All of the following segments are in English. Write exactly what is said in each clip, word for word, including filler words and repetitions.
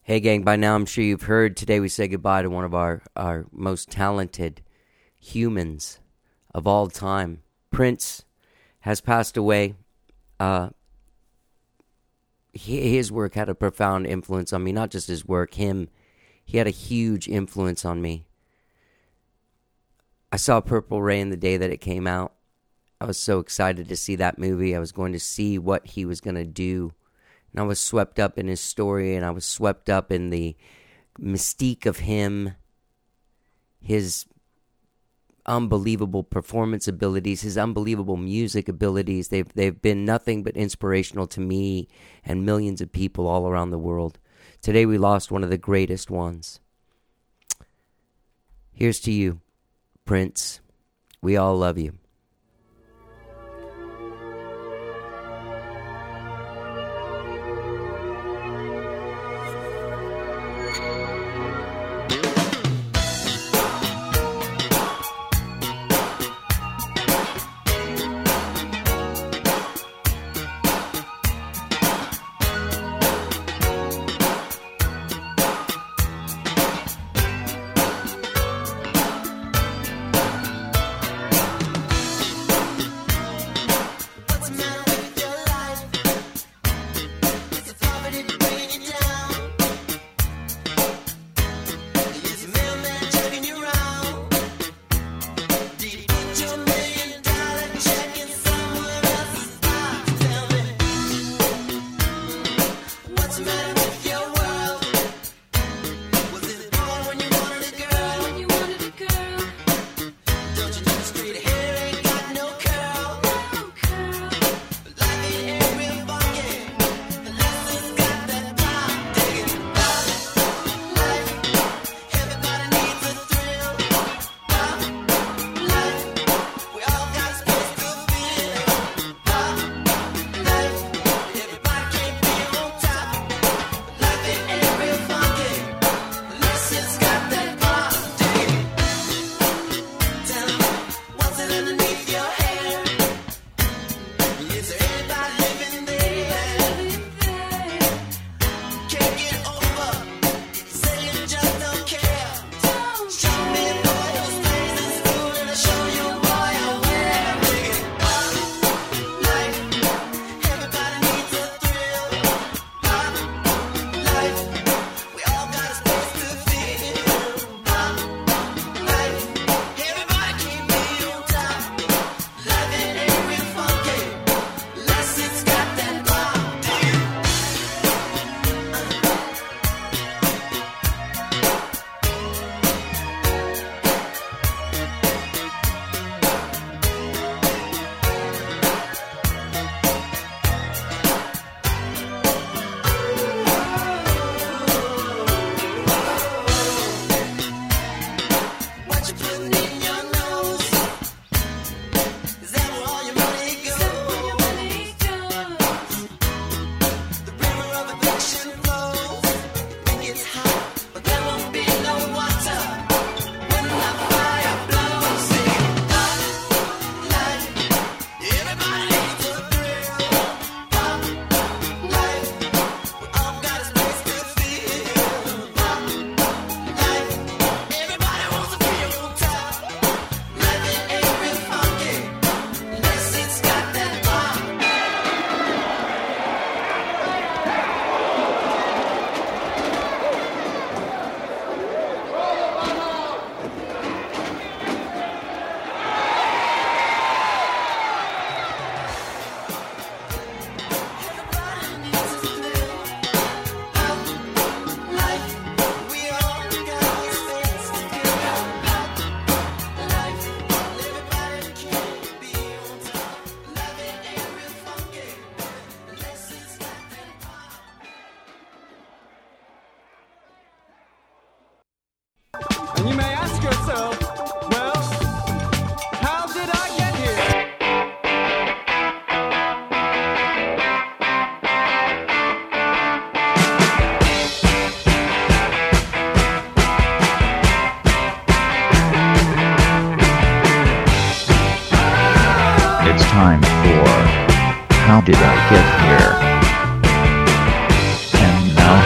Hey gang, by now I'm sure you've heard today we say goodbye to one of our, our most talented humans of all time. Prince has passed away. Uh, he, his work had a profound influence on me, not just his work, him. He had a huge influence on me. I saw Purple Rain the day that it came out. I was so excited to see that movie. I was going to see what he was going to do. And I was swept up in his story, and I was swept up in the mystique of him, his unbelievable performance abilities, his unbelievable music abilities. They've they've been nothing but inspirational to me and millions of people all around the world. Today we lost one of the greatest ones. Here's to you, Prince. We all love you.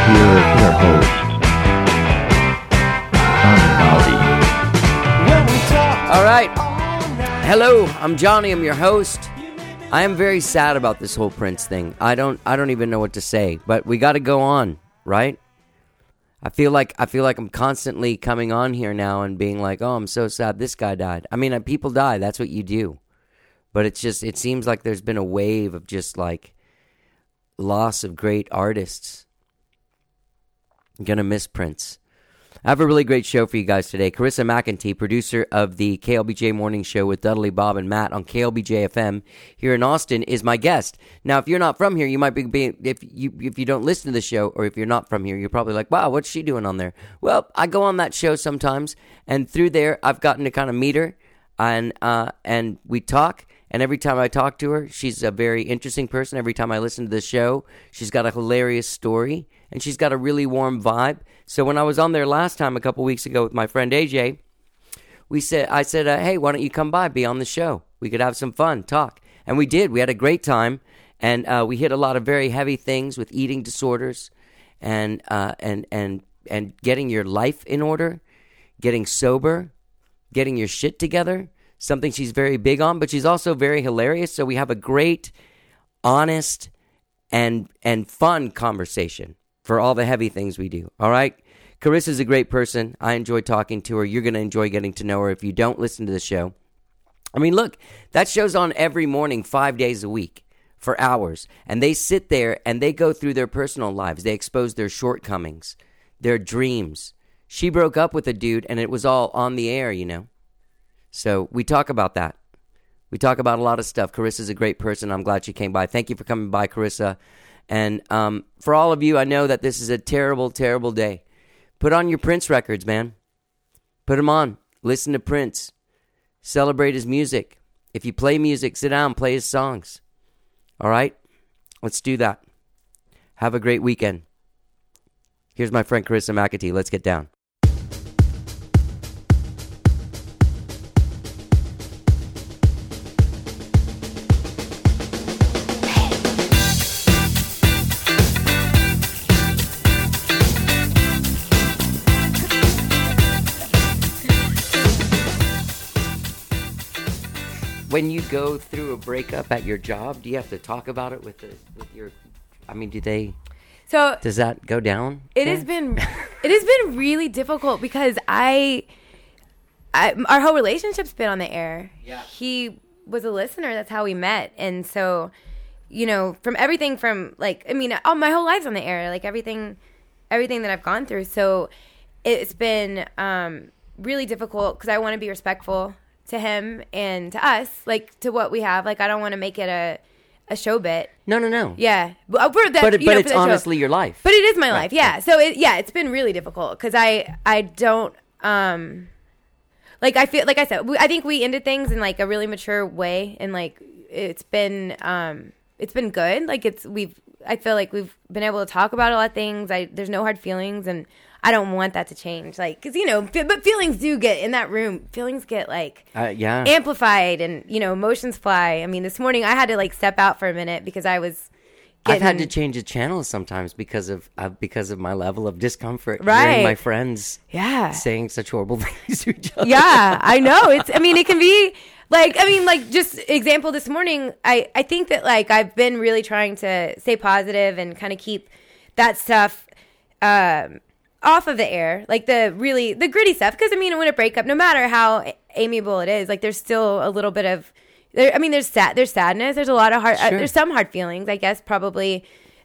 here is our host, Johnny Maldi. All right. Hello, I'm Johnny. I'm your host. I am very sad about this whole Prince thing. I don't I don't even know what to say, but we got to go on, right? I feel like I feel like I'm constantly coming on here now and being like, "Oh, I'm so sad this guy died." I mean, people die. That's what you do. But it's just it seems like there's been a wave of just like loss of great artists. I'm going to miss Prince. I have a really great show for you guys today. Carissa McEntee, producer of the K L B J Morning Show with Dudley, Bob, and Matt on K L B J F M here in Austin, is my guest. Now, if you're not from here, you might be being, if you if you don't listen to the show, or if you're not from here, you're probably like, wow, what's she doing on there? Well, I go on that show sometimes, and through there, I've gotten to kind of meet her, and uh, and we talk. And every time I talk to her, she's a very interesting person. Every time I listen to the show, she's got a hilarious story, and she's got a really warm vibe. So when I was on there last time, a couple weeks ago with my friend A J, we said, I said, uh, hey, why don't you come by, be on the show? We could have some fun, talk. And we did. We had a great time, and uh, we hit a lot of very heavy things with eating disorders and uh, and and and getting your life in order, getting sober, getting your shit together. Something she's very big on, but she's also very hilarious. So we have a great, honest, and and fun conversation for all the heavy things we do. All right? Carissa's a great person. I enjoy talking to her. You're going to enjoy getting to know her if you don't listen to the show. I mean, look, that show's on every morning, five days a week for hours. And they sit there and they go through their personal lives. They expose their shortcomings, their dreams. She broke up with a dude and it was all on the air, you know. So we talk about that. We talk about a lot of stuff. Carissa's a great person. I'm glad she came by. Thank you for coming by, Carissa. And um, for all of you, I know that this is a terrible, terrible day. Put on your Prince records, man. Put them on. Listen to Prince. Celebrate his music. If you play music, sit down, play his songs. All right? Let's do that. Have a great weekend. Here's my friend Carissa McEntee. Let's get down. When you go through a breakup at your job, do you have to talk about it with the with your? I mean, do they? So does that go down? It there? has been, it has been really difficult because I, I, our whole relationship's been on the air. Yeah. He was a listener. That's how we met, and so, you know, from everything from like, I mean, all my whole life's on the air. Like everything, everything that I've gone through. So, it's been um, really difficult because I want to be respectful to him and to us, like to what we have. Like I don't want to make it a a show bit. No, no, no. Yeah, but we're that, but, it, you but know, it's honestly show. your life. But it is my right. life. Yeah. So it, yeah, it's been really difficult because I I don't um like I feel like I said we, I think we ended things in like a really mature way, and like it's been um it's been good. Like it's we've I feel like we've been able to talk about a lot of things. I there's no hard feelings, and I don't want that to change. Like, because, you know, f- but feelings do get in that room. Feelings get, like, uh, yeah. amplified and, you know, emotions fly. I mean, this morning I had to, like, step out for a minute because I was getting... I've had to change the channel sometimes because of uh, because of my level of discomfort. Right. Hearing my friends yeah. saying such horrible things to each other. Yeah, I know. It's. I mean, it can be... Like, I mean, like, just example this morning, I, I think that, like, I've been really trying to stay positive and kind of keep that stuff... Um, off of the air, like the really the gritty stuff, because I mean, when a breakup, no matter how amiable it is, like there's still a little bit of there, I mean there's sad there's sadness, there's a lot of hard sure. uh, there's some hard feelings, I guess, probably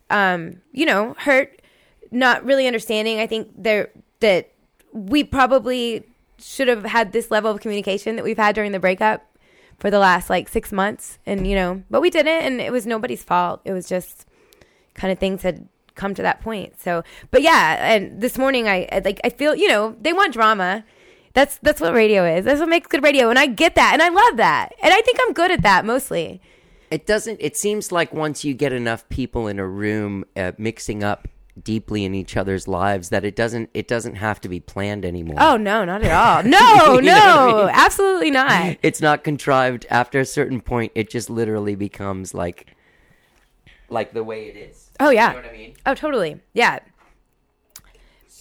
um you know hurt, not really understanding. I think there that we probably should have had this level of communication that we've had during the breakup for the last like six months, and you know but we didn't, and it was nobody's fault. It was just kind of things had come to that point. So, but yeah, and this morning I, I like I feel, you know, they want drama. That's that's what radio is. That's what makes good radio, and I get that, and I love that, and I think I'm good at that mostly. It doesn't. It seems like once you get enough people in a room uh, mixing up deeply in each other's lives, that it doesn't. It doesn't have to be planned anymore. Oh no, not at all. No, no, I mean? Absolutely not. It's not contrived. After a certain point, it just literally becomes like, like the way it is. Oh yeah. You know what I mean? Oh totally. Yeah.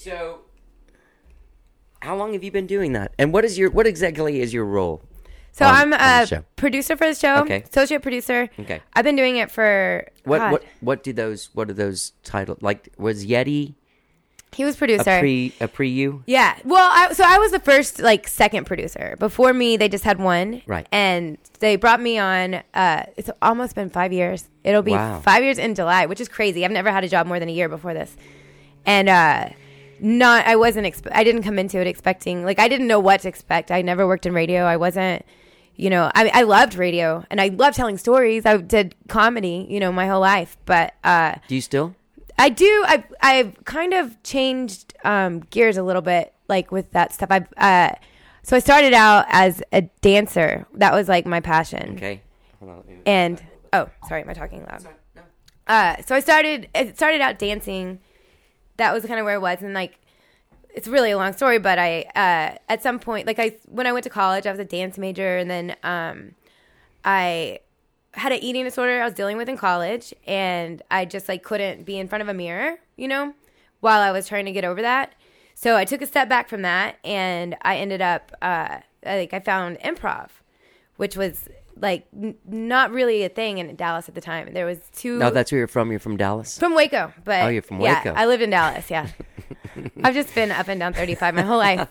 So, how long have you been doing that? And what is your what exactly is your role? So on- I'm on the a show? producer for the show. Okay. Associate producer. Okay. I've been doing it for What God. what what do those what are those titles like? Was Yeti He was a producer. pre a pre you? Yeah. Well, I, so I was the first, like, second producer. Before me, they just had one. Right. And they brought me on. Uh, it's almost been five years. It'll be Wow. five years in July, which is crazy. I've never had a job more than a year before this. And uh, not, I wasn't, expe- I didn't come into it expecting, like, I didn't know what to expect. I never worked in radio. I wasn't, you know, I, I loved radio and I loved telling stories. I did comedy, you know, my whole life. But, uh, Do you still? I do. I've I've kind of changed um, gears a little bit, like with that stuff. I've uh, so I started out as a dancer. That was like my passion. Okay. Hold on, let me- And oh, sorry, am I talking loud? Uh, so I started. It started out dancing. That was kind of where it was, and like, it's really a long story. But I, uh, at some point, like I, when I went to college, I was a dance major, and then um, I had an eating disorder I was dealing with in college, and I just like couldn't be in front of a mirror, you know, while I was trying to get over that. So I took a step back from that, and I ended up uh, like I found improv, which was like n- not really a thing in Dallas at the time. There was two. No, that's where you're from. You're from Dallas. From Waco, but Oh, you're from yeah, Waco. I lived in Dallas. Yeah, I've just been up and down thirty-five my whole life.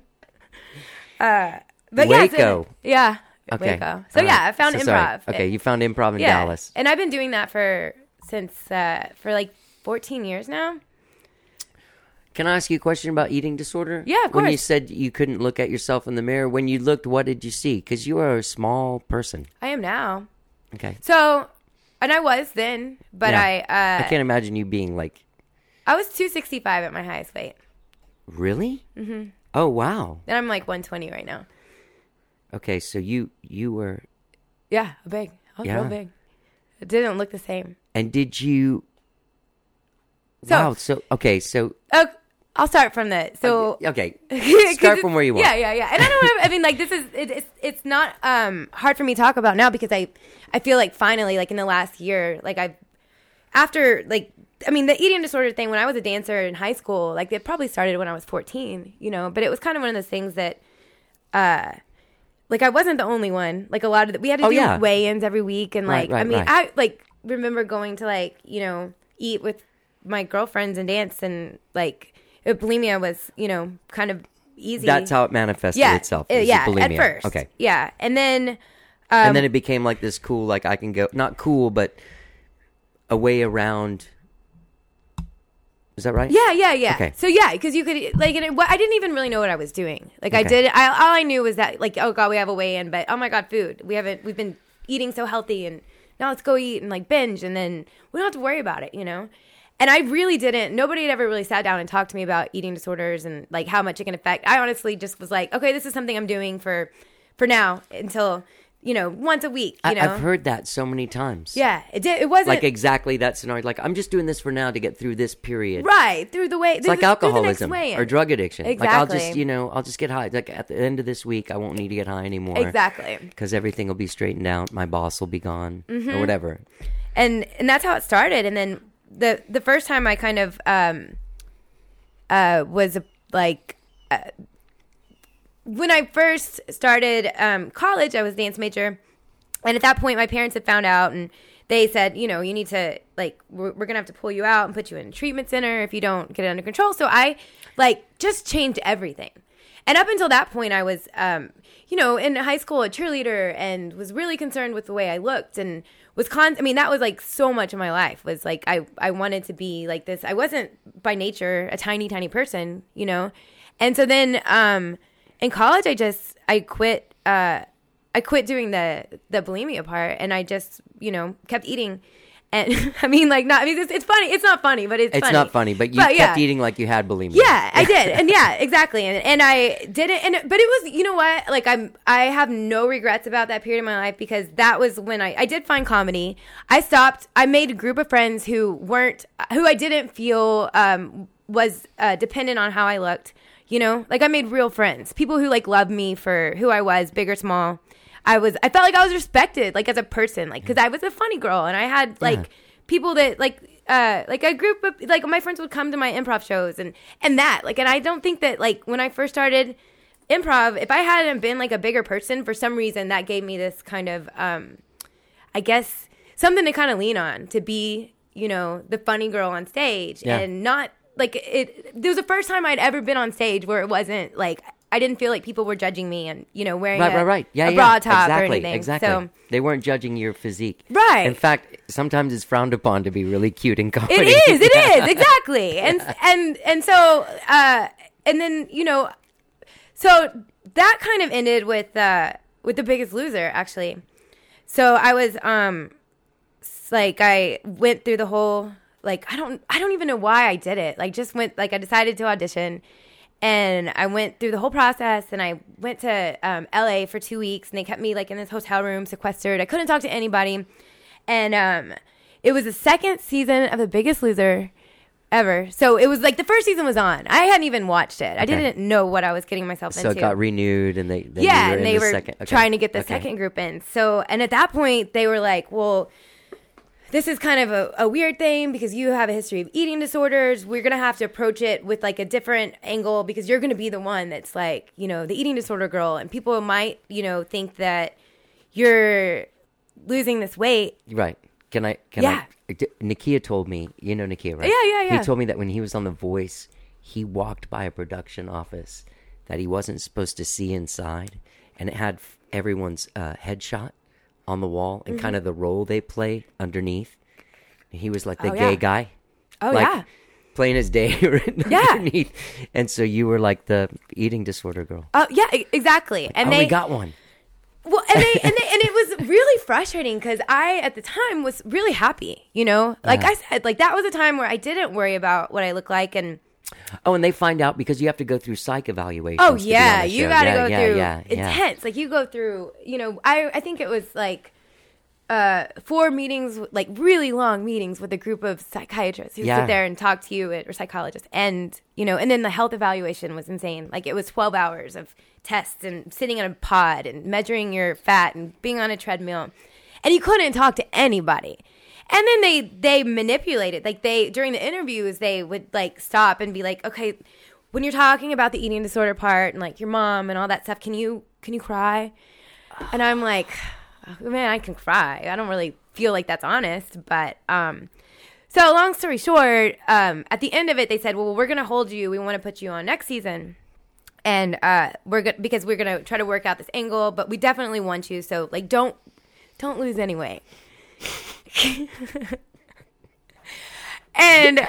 uh, but yeah, Waco. so, yeah, Okay. Waco. So All yeah, right. I found So improv. sorry. Okay, you found improv in yeah, Dallas. and I've been doing that for since uh, for like fourteen years now. Can I ask you a question about eating disorder? Yeah, of When you course. said you couldn't look at yourself in the mirror, when you looked, what did you see? Because you are a small person. I am now. Okay. So, and I was then, but Yeah. I uh, I can't imagine you being like, I was two sixty-five at my highest weight, really? Mm-hmm. Oh, wow. and I'm like one twenty right now. Okay, so you you were, Yeah, big. I was Yeah. real big. It didn't look the same. and did you? So- wow. So okay. So Oh, I'll start from the so. okay. 'Cause Start it's- from where you want. Yeah, yeah, yeah. And I don't know. I mean, like this is it, it's it's not um hard for me to talk about now because I I feel like finally like in the last year like I after like I mean the eating disorder thing when I was a dancer in high school like it probably started when I was fourteen, you know, but it was kind of one of those things that uh like I wasn't the only one. Like a lot of the, we had to Oh, do yeah. weigh-ins every week and Right, like right, I mean right. I like remember going to like, you know, eat with my girlfriends and dance and like bulimia was, you know, kind of easy. That's how it manifested yeah, itself. uh, is yeah, bulimia. at first. Okay. Yeah. And then um, and then it became like this cool, like I can go, not cool, but a way around. Is that right? yeah, yeah, yeah. Okay. So yeah, because you could like, and it, what- I didn't even really know what I was doing. Like I Okay. did, I, all I knew was that like, oh god, we have a weigh-in, but oh my god, food. We haven't. We've been eating so healthy, and now let's go eat and like binge, and then we don't have to worry about it, you know. And I really didn't. Nobody had ever really sat down and talked to me about eating disorders and like how much it can affect. I honestly just was like, okay, this is something I'm doing for, for now until you know once a week. You I, know. I've heard that so many times. Yeah, it did. It wasn't Like exactly that scenario. Like I'm just doing this for now to get through this period. right through the way. It's like alcoholism or drug addiction. Like I'll just, Exactly. you know, I'll just get high. Like at the end of this week, I won't need to get high anymore. Exactly. Because everything will be straightened out. My boss will be gone Mm-hmm. or whatever. and and that's how it started. And then the the first time I kind of um uh was like uh, when I first started um college, I was a dance major, and at that point my parents had found out and they said, you know, you need to like we're, we're gonna have to pull you out and put you in a treatment center if you don't get it under control. So I like just changed everything. And up until that point, I was, um, you know, in high school, a cheerleader, and was really concerned with the way I looked, and was con. I mean, that was like so much of my life. Was like I, I wanted to be like this. I wasn't by nature a tiny, tiny person, you know. And so then, um, in college, I just I quit. Uh, I quit doing the the bulimia part, and I just, you know, kept eating. And I mean, like, not. I mean, it's, it's funny. It's not funny, but it's It's funny. not funny, but you But, kept yeah. eating like you had bulimia. Yeah, I did, and yeah, exactly, and and I did it, and but it was, you know what, like I'm, I have no regrets about that period of my life because that was when I, I did find comedy. I stopped. I made a group of friends who weren't, who I didn't feel um, was uh, dependent on how I looked. You know, like I made real friends, people who like loved me for who I was, big or small. I was, I felt like I was respected, like as a person, like because I was a funny girl, and I had like. Yeah. People that like uh, like a group of like my friends would come to my improv shows and and that like and I don't think that like when I first started improv, if I hadn't been like a bigger person for some reason, that gave me this kind of um, I guess something to kind of lean on to be, you know, the funny girl on stage Yeah. and not like it. It was the first time I'd ever been on stage where it wasn't like I didn't feel like people were judging me and you know wearing Right, a, right, right. Yeah, a yeah. bra top exactly, or anything. Exactly. So They weren't judging your physique. Right. In fact, sometimes it's frowned upon to be really cute in comedy. it is, it is exactly, and and and so uh, and then you know, so that kind of ended with uh, with The Biggest Loser actually. So I was um s- like I went through the whole like I don't I don't even know why I did it. Like just went like I decided to audition. And I went through the whole process, and I went to um, L A for two weeks, and they kept me like in this hotel room, sequestered. I couldn't talk to anybody, and um, it was the second season of The Biggest Loser ever. So it was like the first season was on. I hadn't even watched it. I Okay. didn't know what I was getting myself So into. it got renewed, and they, they yeah, were and in they the were second. Okay. trying to get the Okay. second group in. So, and at that point, they were like, "Well, this is kind of a, a weird thing because you have a history of eating disorders. We're going to have to approach it with like a different angle because you're going to be the one that's like, you know, the eating disorder girl. And people might, you know, think that you're losing this weight." Right. Can I? Can Yeah. I? D- Nakia told me. You know Nakia, right? Yeah, yeah, yeah. He told me that when he was on The Voice, he walked by a production office that he wasn't supposed to see inside, and it had f- everyone's uh, headshot on the wall and Mm-hmm. kind of the role they play underneath. And he was like the Oh, gay yeah. guy. Oh, like, yeah. Playing his day Yeah. underneath. And so you were like the eating disorder girl. Oh, yeah, e- exactly. And oh, they we got one. Well, and they, and they, and it was really frustrating because I, at the time, was really happy. You know, like Uh-huh. I said, like that was a time where I didn't worry about what I look like, and Oh, and they find out because you have to go through psych evaluations. oh to be on yeah, the you show. got to Yeah, go yeah, through yeah, yeah. intense. Like you go through, you know, I I think it was like uh, four meetings, like really long meetings with a group of psychiatrists who Yeah. sit there and talk to you, or psychologists, and you know, and then the health evaluation was insane. Like it was twelve hours of tests and sitting in a pod and measuring your fat and being on a treadmill, and you couldn't talk to anybody. And then they they manipulated, like they during the interviews they would like stop and be like, okay, when you're talking about the eating disorder part and like your mom and all that stuff, can you can you cry? And I'm like, oh, man, I can cry. I don't really feel like that's honest, but um, so long story short, um, at the end of it, they said, well, we're gonna hold you. We want to put you on next season, and uh, we're go- because we're gonna try to work out this angle, but we definitely want you. So like, don't don't lose any weight. And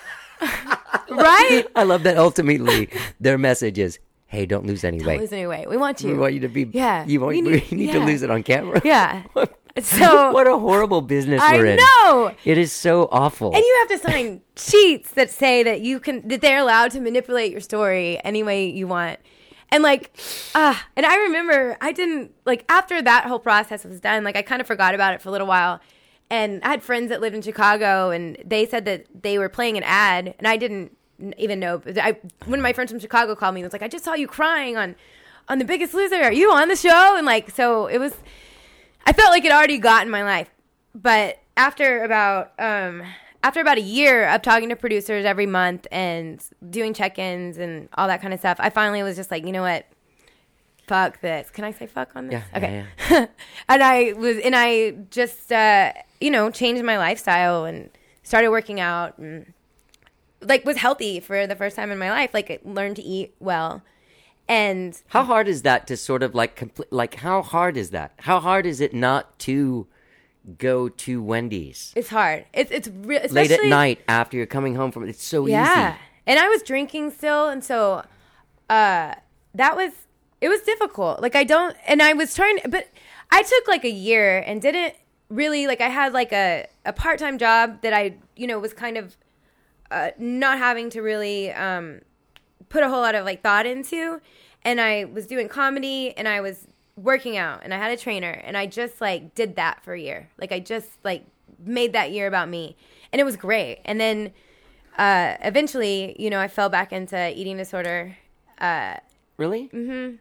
right, I love that ultimately their message is, hey, don't lose any don't weight. lose any weight. We want you. We want you to be, Yeah. you, want, We we need- need, to yeah. lose it on camera. Yeah. So What a horrible business I we're in. know. It is so awful. And you have to sign sheets that say that you can that they're allowed to manipulate your story any way you want. And like, ah, and I remember I didn't like after that whole process was done. Like I kind of forgot about it for a little while. And I had friends that lived in Chicago, and they said that they were playing an ad, and I didn't even know. I, one of my friends from Chicago called me and was like, "I just saw you crying on, on The Biggest Loser. Are you on the show?" And like, so it was. I felt like it already got in my life, but after about um, after about a year of talking to producers every month and doing check-ins and all that kind of stuff, I finally was just like, you know what? Fuck this. Can I say fuck on this? Yeah, Okay. yeah, And I was, and I just, uh, you know, changed my lifestyle and started working out and like was healthy for the first time in my life. Like learned to eat well. And How hard is that to sort of like, compl- like, how hard is that? How hard is it not to go to Wendy's it's hard. It's, it's real. late at night after you're coming home from, it's so Yeah. easy. And I was drinking still. And so, uh, that was, it was difficult. Like I don't, and I was trying, but I took like a year and didn't really, like I had like a, a part-time job that I, you know, was kind of, uh, not having to really, um, put a whole lot of like thought into. And I was doing comedy and I was working out and I had a trainer and I just like did that for a year. Like I just like made that year about me and it was great. And then, uh, eventually, you know, I fell back into eating disorder. Uh, Really? Mm-hmm.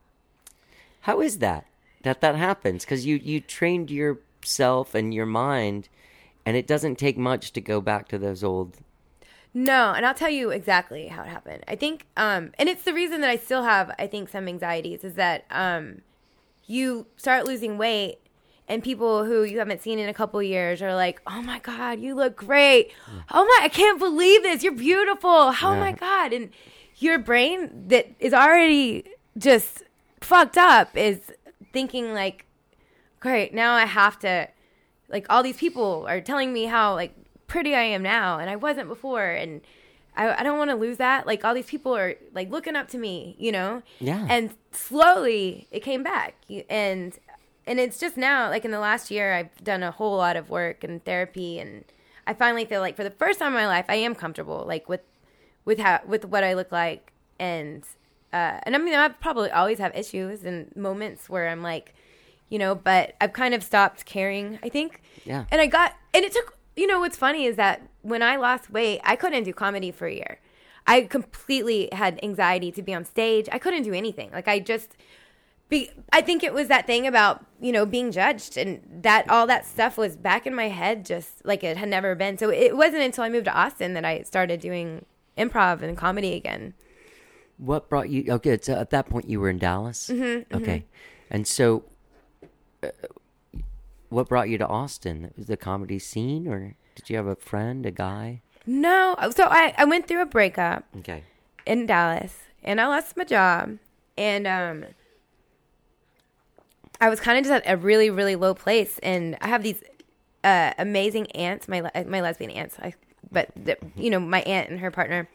How is that? That that happens? Because you, you trained yourself and your mind And it doesn't take much to go back to those old. No, and I'll tell you exactly how it happened. I think, um, and it's the reason that I still have, I think, some anxieties is that um, you start losing weight, and people who you haven't seen in a couple years are like, "Oh my God, you look great! Oh my, I can't believe this! You're beautiful! Oh Yeah. my God!" And your brain that is already just fucked up is thinking like, "Great, now I have to." Like all these people are telling me how like pretty I am now, and I wasn't before, and I, I don't want to lose that. Like all these people are like looking up to me, you know. Yeah. And slowly it came back, and and it's just now, like in the last year, I've done a whole lot of work and therapy, and I finally feel like for the first time in my life, I am comfortable, like with with how with what I look like, and uh, and I mean I probably always have issues and moments where I'm like. You know, but I've kind of stopped caring, I think. Yeah. And I got, and it took, you know, what's funny is that when I lost weight, I couldn't do comedy for a year. I completely had anxiety to be on stage. I couldn't do anything. Like I just, be, I think it was that thing about, you know, being judged and that all that stuff was back in my head just like it had never been. So it wasn't until I moved to Austin that I started doing improv and comedy again. What brought you? Okay, so at that point you were in Dallas. Mm-hmm, okay, mm-hmm. And so. Uh, what brought you to Austin? Was the comedy scene, or did you have a friend, a guy? No. So I, I went through a breakup Okay. in Dallas, and I lost my job, and um, I was kind of just at a really, really low place, and I have these uh, amazing aunts, my le- my lesbian aunts, I, but the, you know, my aunt and her partner,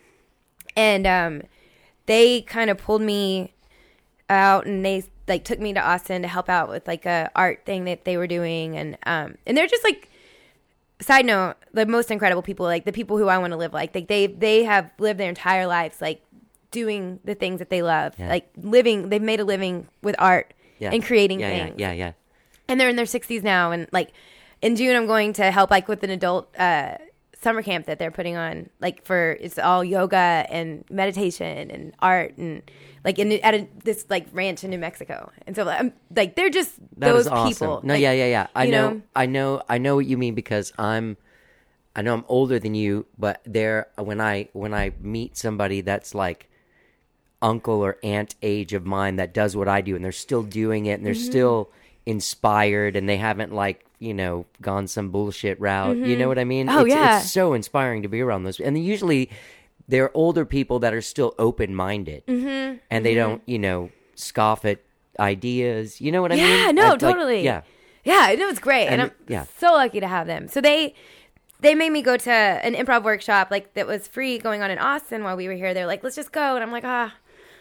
and um, they kind of pulled me out, and they like took me to Austin to help out with like a art thing that they were doing, and um and they're just like, side note, the most incredible people, like the people who I want to live like. Like they they have lived their entire lives like doing the things that they love, Yeah. like living. They've made a living with art Yeah. and creating yeah, things. Yeah, yeah, yeah. And they're in their sixties now, and like in June I'm going to help like with an adult uh summer camp that they're putting on, like for it's all yoga and meditation and art, and like in at a, this like ranch in New Mexico. And so I'm like they're just That those is awesome. people. No, like, yeah, yeah, yeah. I you know, know? I know, I know what you mean, because I'm, I know I'm older than you, but there when I when I meet somebody that's like uncle or aunt age of mine that does what I do, and they're still doing it, and they're Mm-hmm. still inspired, and they haven't like you know gone some bullshit route. You know what I mean? Oh, it's, yeah. it's so inspiring to be around those, and usually they're older people that are still open minded, mm-hmm. and they don't you know scoff at ideas. You know what I mean? Yeah, no, I- like, totally. yeah. Yeah, I know it's great, and, And I'm it- yeah. so lucky to have them. So they they made me go to an improv workshop like that was free going on in Austin while we were here. They're like, let's just go, and I'm like, ah,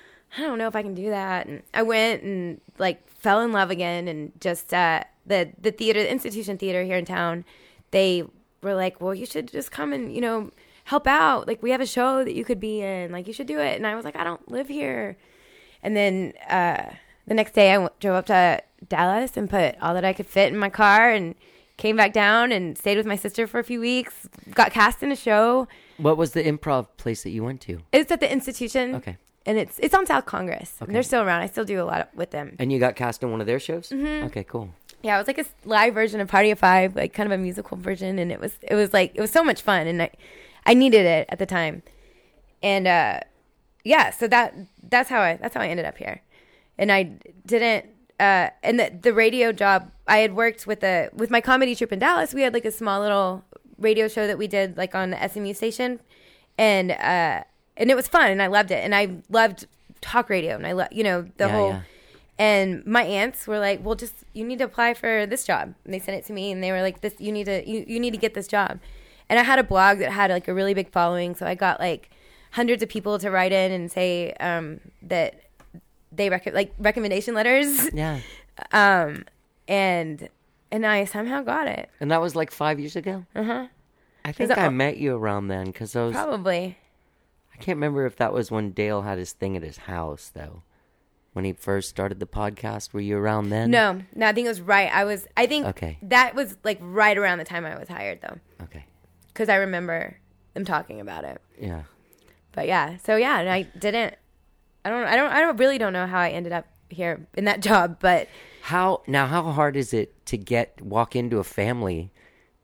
I don't know if I can do that. And I went and like fell in love again, and just uh, the the theater, the institution theater here in town, they were like, well, you should just come and you know help out. Like we have a show that you could be in. Like you should do it. And I was like, I don't live here. And then uh, the next day I w- drove up to Dallas and put all that I could fit in my car and came back down and stayed with my sister for a few weeks. Got cast in a show. What was the improv place that you went to? It's at the institution. Okay. And it's it's on South Congress. Okay. And they're still around. I still do a lot with them. And you got cast in one of their shows? Mm-hmm. Okay, cool. Yeah, it was like a live version of Party of Five, like kind of a musical version, and it was it was like it was so much fun, and I I needed it at the time, and uh, yeah, so that that's how I that's how I ended up here, and I didn't uh, and the the radio job I had worked with a with my comedy troupe in Dallas. We had like a small little radio show that we did like on the S M U station, and uh, and it was fun, and I loved it, and I loved talk radio, and I love you know the Yeah, whole. yeah. And my aunts were like, well, just, you need to apply for this job. And they sent it to me, and they were like, this, you need to, you, you need to get this job. And I had a blog that had like a really big following. So I got like hundreds of people to write in and say um, that they rec- like recommendation letters. Yeah. um, and, and I somehow got it. And that was like five years ago? Uh-huh. I think that- I met you around then, because I was, Probably. I can't remember if that was when Dale had his thing at his house, though. When he first started the podcast, were you around then? No, no, I think it was right. I was, I think Okay. that was like right around the time I was hired though. Okay. Because I remember them talking about it. Yeah. But yeah, so yeah, and I didn't. I don't. I don't. I don't really don't know how I ended up here in that job, but How now? How hard is it to get walk into a family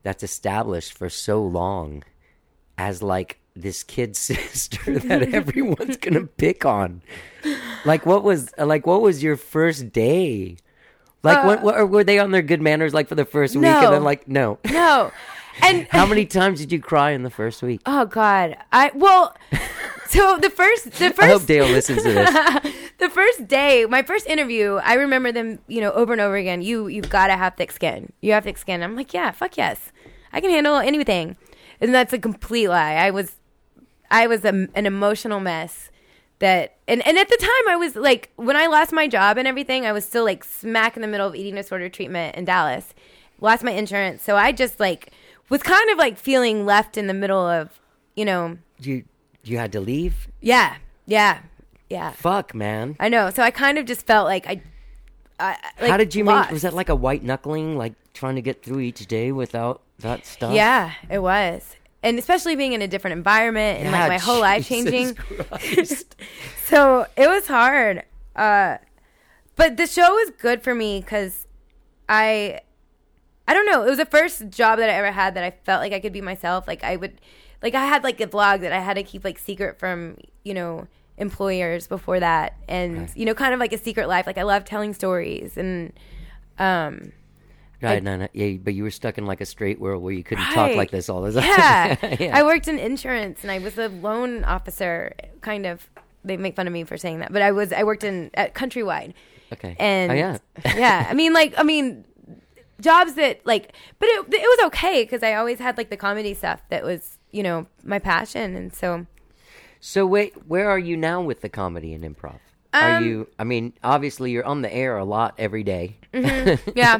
that's established for so long as like this kid sister that everyone's gonna pick on. Like what was like what was your first day? Like Uh, what, what or were they on their good manners like for the first week No. and then like no? No. And How many times did you cry in the first week? oh God, I well, so the first the first I hope Dale listens to this. the first day, my first interview, I remember them, you know, over and over again. You you've got to have thick skin. You have thick skin. I'm like, yeah, fuck yes, I can handle anything, and that's a complete lie. I was, I was a, an emotional mess. That and and at the time I was like, when I lost my job and everything, I was still like smack in the middle of eating disorder treatment in Dallas. Lost my insurance, so I just like was kind of like feeling left in the middle of, you know, You you had to leave? yeah, yeah, yeah. Fuck, man. I know. So I kind of just felt like I. I like, How did you lost. make? Was that like a white knuckling, like trying to get through each day without that stuff? Yeah, it was, and especially being in a different environment and Yeah, like my whole life Jesus changing. Christ. So it was hard. Uh, but the show was good for me because I, I don't know. It was the first job that I ever had that I felt like I could be myself. Like I would, like I had like a vlog that I had to keep like secret from, you know, employers before that, and Right. you know, kind of like a secret life. Like I love telling stories, and um, Right, I- no, no, yeah, but you were stuck in like a straight world where you couldn't talk Right. like this all the time. Yeah. Yeah. I worked in insurance and I was a loan officer, kind of. They make fun of me for saying that, but I was I worked in at Countrywide. Okay. And oh, yeah. yeah, I mean like I mean jobs that like but it it was okay cuz I always had like the comedy stuff that was, you know, my passion, and so So wait, where are you now with the comedy and improv? Are Um, you? I mean, obviously you're on the air a lot every day. yeah.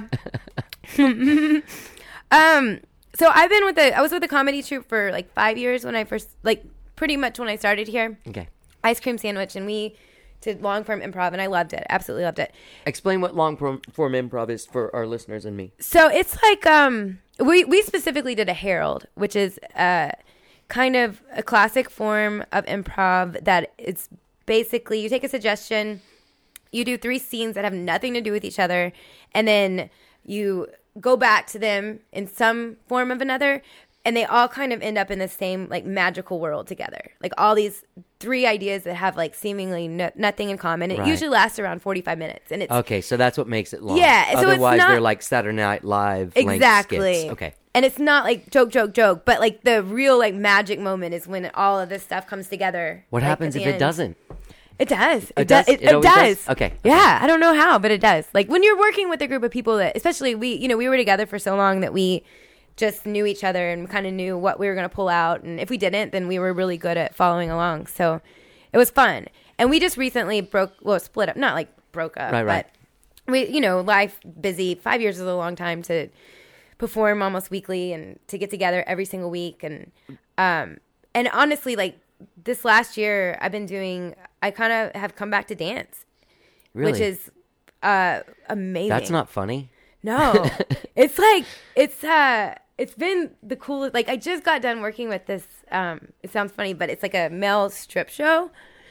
um so I've been with the I was with the comedy troupe for like five years when I first like pretty much when I started here. Okay. Ice Cream Sandwich, and we did long form improv, and I loved it. Absolutely loved it. Explain what long form form improv is for our listeners and me. So it's like um we we specifically did a Herald, which is uh kind of a classic form of improv that it's basically you take a suggestion, you do three scenes that have nothing to do with each other, and then you go back to them in some form of another, and they all kind of end up in the same like magical world together. Like all these three ideas that have like seemingly no, nothing in common. It Right. usually lasts around forty-five minutes, and it's Okay, so that's what makes it long. Yeah, so it's Otherwise, not- they're like Saturday Night Live. length exactly skits. Okay. And it's not like joke, joke, joke, but like the real like magic moment is when all of this stuff comes together. What like, happens at if the it end. doesn't? It does. It, It does. does? It, It it always does. does? Okay, okay. Yeah, I don't know how, but it does. Like when you're working with a group of people that, especially we, you know, we were together for so long that we just knew each other and kind of knew what we were going to pull out, and if we didn't, then we were really good at following along. So it was fun. And we just recently broke, well, split up, not like broke up, Right, right. but we, you know, life busy. Five years is a long time to perform almost weekly and to get together every single week. And, um, and honestly, like this last year I've been doing, I kind of have come back to dance, Really? which is, uh, amazing. That's not funny. No, it's like, it's, uh, it's been the coolest. Like I just got done working with this, um, it sounds funny, but it's like a male strip show.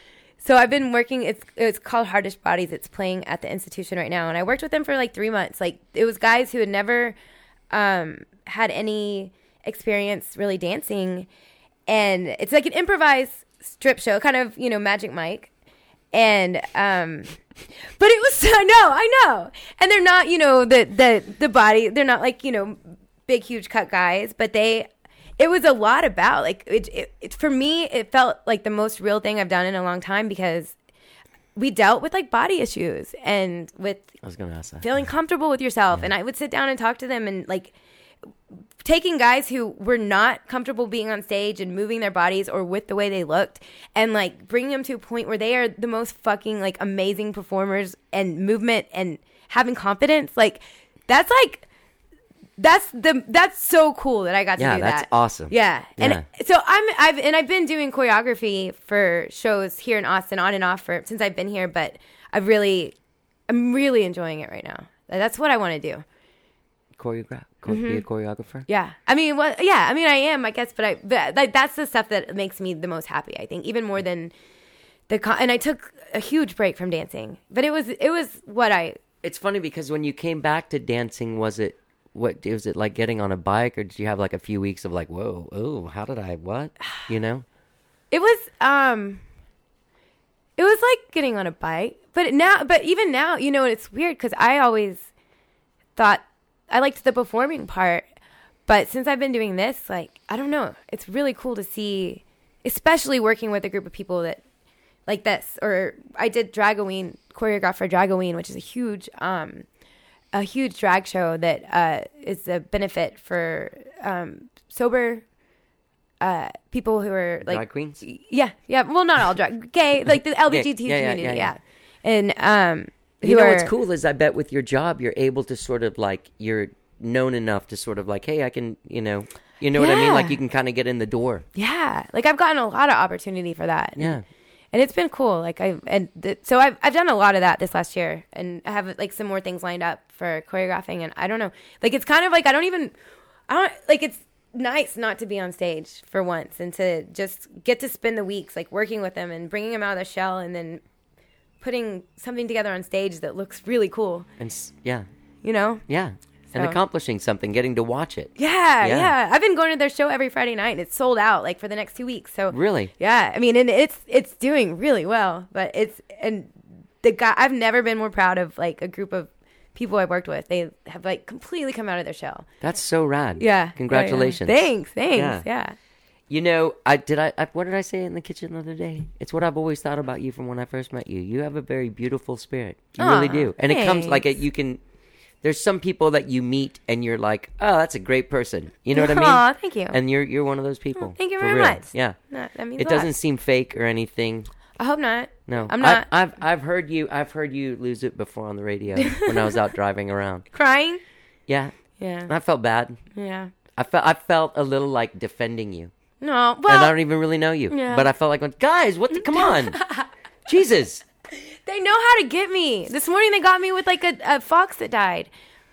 So I've been working, it's it's called Hardest Bodies. It's playing at the institution right now. And I worked with them for like three months. Like it was guys who had never um, had any experience really dancing. And it's like an improvised strip show, kind of, you know, Magic Mike. And, um, but it was, I know, I know. And they're not, you know, the, the, the body, they're not like, you know, big, huge cut guys, but they, it was a lot about like it, it, it for me it felt like the most real thing I've done in a long time, because we dealt with like body issues and with I was going to ask that. feeling comfortable with yourself. And I would sit down and talk to them, and like taking guys who were not comfortable being on stage and moving their bodies or with the way they looked, and like bringing them to a point where they are the most fucking like amazing performers and movement and having confidence. Like that's like That's the that's so cool that I got to Yeah, do that's that. awesome. Yeah. And Yeah. so I'm I've and I've been doing choreography for shows here in Austin on and off for since I've been here, but I've really I'm really enjoying it right now. That's what I want to do. Choreograph, Chore- be a choreographer. Yeah. I mean, what yeah, I mean I am, I guess, but I but like that's the stuff that makes me the most happy, I think, even more than the con- and I took a huge break from dancing. But it was it was what I It's funny because when you came back to dancing, was it what was it like getting on a bike, or did you have like a few weeks of like, whoa, oh, how did I, what? You know? It was, um, it was like getting on a bike, but now, but even now, you know, it's weird because I always thought I liked the performing part, but since I've been doing this, like, I don't know, it's really cool to see, especially working with a group of people that like this, or I did Dragoween, choreographed for Dragoween, which is a huge, um, a huge drag show that uh, is a benefit for um, sober uh, people who are like Drag queens? Yeah, yeah. Well, not all drag, gay, like the L G B T Yeah, yeah, yeah, community, yeah, yeah. And um, who You know are, what's cool is I bet with your job you're able to sort of like you're known enough to sort of like, hey, I can, you know, you know what I mean? Yeah. Like you can kind of get in the door. Yeah, like I've gotten a lot of opportunity for that. Yeah. And it's been cool. Like I and th- so I've I've done a lot of that this last year, and I have like some more things lined up for choreographing. And I don't know, like it's kind of like I don't even, I don't like it's nice not to be on stage for once and to just get to spend the weeks like working with them and bringing them out of their shell and then putting something together on stage that looks really cool. And s- yeah, You know? yeah, and So- accomplishing something, getting to watch it. Yeah, Yeah. yeah, I've been going to their show every Friday night. And it's sold out like for the next two weeks. So Really? yeah, I mean, and it's it's doing really well. But it's and the guy I've never been more proud of like a group of people I've worked with. They have like completely come out of their shell. That's so rad. Yeah, Congratulations. yeah, yeah. Thanks, thanks. Yeah. Yeah. You know, I did. I, I what did I say in the kitchen the other day? It's what I've always thought about you from when I first met you. You have a very beautiful spirit. You really Aw, do, and it comes like it. thanks. You can. There's some people that you meet and you're like, oh, that's a great person. You know what I mean? Aw, thank you. And you're you're one of those people. thank you for very real. much. Yeah. No, that means It a lot. doesn't seem fake or anything. I hope not. No, I'm not I, I've I've heard you. I've heard you lose it before on the radio when I was out driving around. crying. Yeah, Yeah, and I felt bad. yeah. I felt I felt a little like defending you. No, And I well, don't even really know you. Yeah. But I felt like, going, guys, what the, come on. Jesus. they know how to get me. This morning they got me with like a, a fox that died.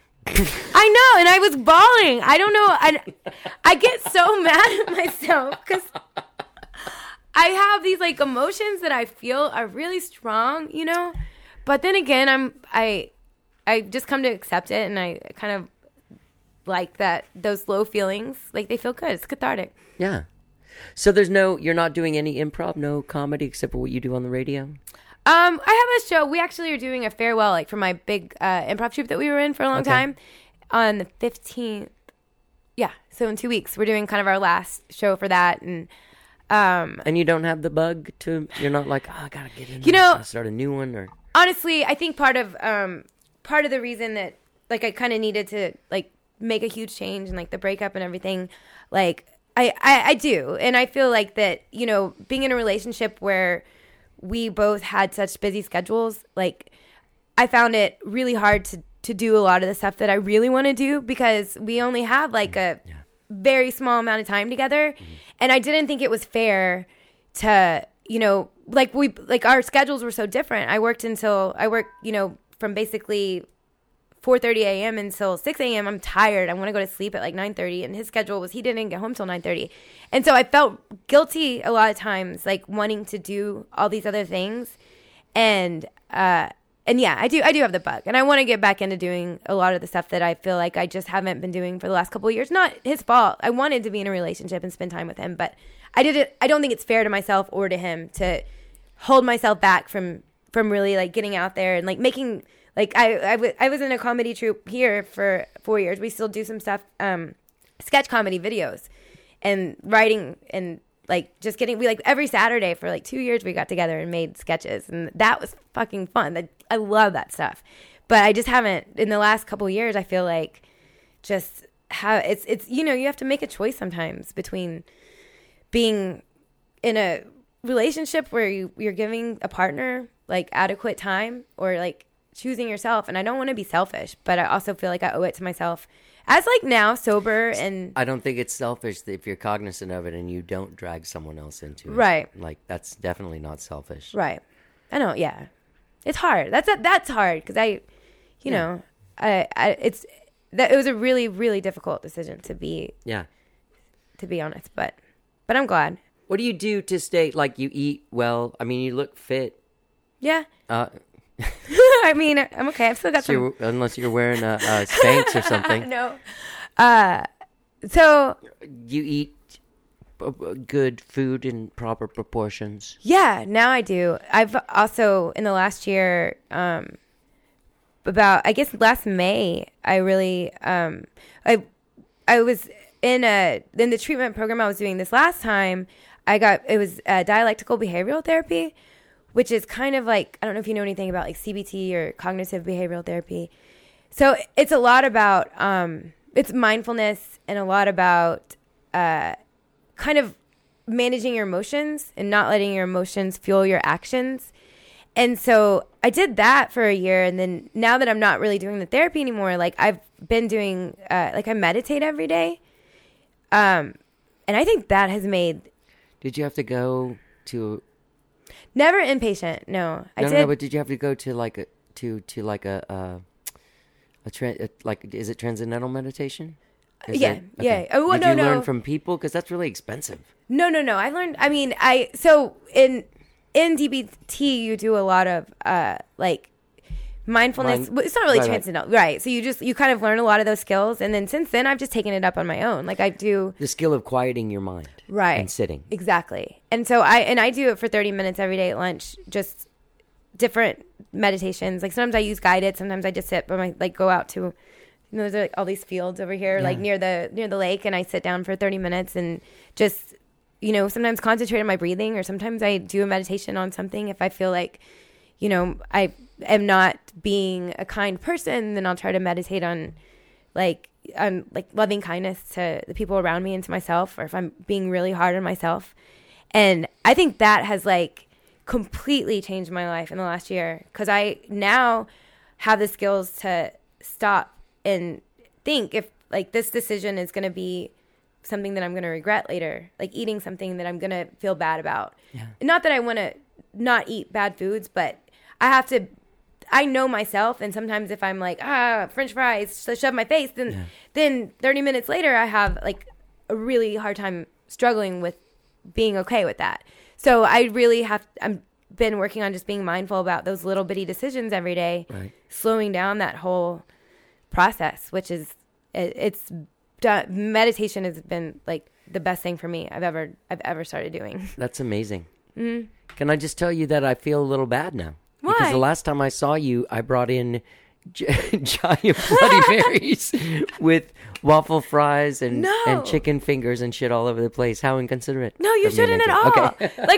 I know, and I was bawling. I don't know. I, I get so mad at myself because I have these like emotions that I feel are really strong, you know. But then again, I'm I I just come to accept it, and I kind of like that those low feelings, like they feel good. It's cathartic. Yeah. So there's no, you're not doing any improv, no comedy except for what you do on the radio? Um, I have a show. We actually are doing a farewell, like for my big uh, improv troupe that we were in for a long Okay. time, on the fifteenth. Yeah, so in two weeks we're doing kind of our last show for that, and um, And you don't have the bug to, you're not like, oh, I gotta get in You there, know- gotta start a new one, or honestly, I think part of um, part of the reason that like I kind of needed to like make a huge change and like the breakup and everything, like I, I I do, and I feel like that, you know, being in a relationship where we both had such busy schedules, like I found it really hard to to do a lot of the stuff that I really want to do because we only have like a very small amount of time together, and I didn't think it was fair to, you know, like we like our schedules were so different. I worked until I worked, you know, from basically four thirty a.m. until six a.m. I'm tired. I want to go to sleep at like nine thirty, and his schedule was he didn't get home till nine thirty. And so I felt guilty a lot of times, like wanting to do all these other things. And uh and yeah, I do I do have the bug, and I want to get back into doing a lot of the stuff that I feel like I just haven't been doing for the last couple of years. Not his fault. I wanted to be in a relationship and spend time with him, but I did it. I don't think it's fair to myself or to him to hold myself back from from really like getting out there and like making like I I, w- I was in a comedy troupe here for four years. We still do some stuff, um, sketch comedy videos, and writing and like just getting we like every Saturday for like two years we got together and made sketches, and that was fucking fun. I, I love that stuff, but I just haven't in the last couple of years. I feel like just how it's it's you know you have to make a choice sometimes between being in a relationship where you, you're giving a partner like adequate time or like choosing yourself. And I don't want to be selfish, but I also feel like I owe it to myself as like now sober. And I don't think it's selfish if you're cognizant of it and you don't drag someone else into it. Right. Like that's definitely not selfish. right. I know. Yeah. It's hard. That's, a, that's hard. Cause I, you Yeah. know, I, I, it's that it was a really, really difficult decision to be, Yeah. to be honest, but, but I'm glad. What do you do to stay, like you eat well? I mean, you look fit. Yeah. Uh, I mean, I'm okay. I've still got So some. you're- unless you're wearing a, a Spanx or something. No. Uh, so You eat b- b- good food in proper proportions. yeah, now I do. I've also in the last year, um, about I guess last May, I really, um, I, I was in a in the treatment program I was doing this last time. I got it was uh, dialectical behavioral therapy, which is kind of like, I don't know if you know anything about like C B T or cognitive behavioral therapy. So it's a lot about um, it's mindfulness and a lot about uh, kind of managing your emotions and not letting your emotions fuel your actions. And so I did that for a year, and then now that I'm not really doing the therapy anymore, like I've been doing, uh, like I meditate every day, um, and I think that has made. Did you have to go to? Never inpatient. No, I No, did. no, no, but did you have to go to like a to to like a uh, a, tra- a like is it transcendental meditation? Is Yeah, it- yeah. Oh, well, Did no, you no. learn from people? Because that's really expensive. No, no, no. I learned. I mean, I so in in D B T you do a lot of uh like mindfulness. Mind- well, it's not really right, right. transcendental, right. So you just you kind of learn a lot of those skills, and then since then I've just taken it up on my own. Like I do. The skill of quieting your mind, Right. and sitting. Exactly. And so I and I do it for thirty minutes every day at lunch, just different meditations. Like sometimes I use guided, sometimes I just sit by my like go out to you know, there's like all these fields over here, Yeah. like near the near the lake, and I sit down for thirty minutes and just you know, sometimes concentrate on my breathing, or sometimes I do a meditation on something if I feel like, you know, I am not being a kind person, then I'll try to meditate on like on like loving kindness to the people around me and to myself, or if I'm being really hard on myself. And I think that has like completely changed my life in the last year, because I now have the skills to stop and think if like this decision is going to be something that I'm going to regret later, like eating something that I'm going to feel bad about. Yeah. Not that I want to not eat bad foods, but I have to, I know myself. And sometimes if I'm like, ah, French fries, so shove my face, then, Yeah. then thirty minutes later, I have like a really hard time struggling with being okay with that. So I really have, I'm been working on just being mindful about those little bitty decisions every day, Right. slowing down that whole process, which is, it, it's done. Meditation has been like the best thing for me I've ever, I've ever started doing. That's amazing. Mm. Can I just tell you that I feel a little bad now? Why? Because the last time I saw you, I brought in gi- giant Bloody Marys with waffle fries and, No. and chicken fingers and shit all over the place. How inconsiderate. No, you of me, shouldn't at Nikki. all. Okay. Like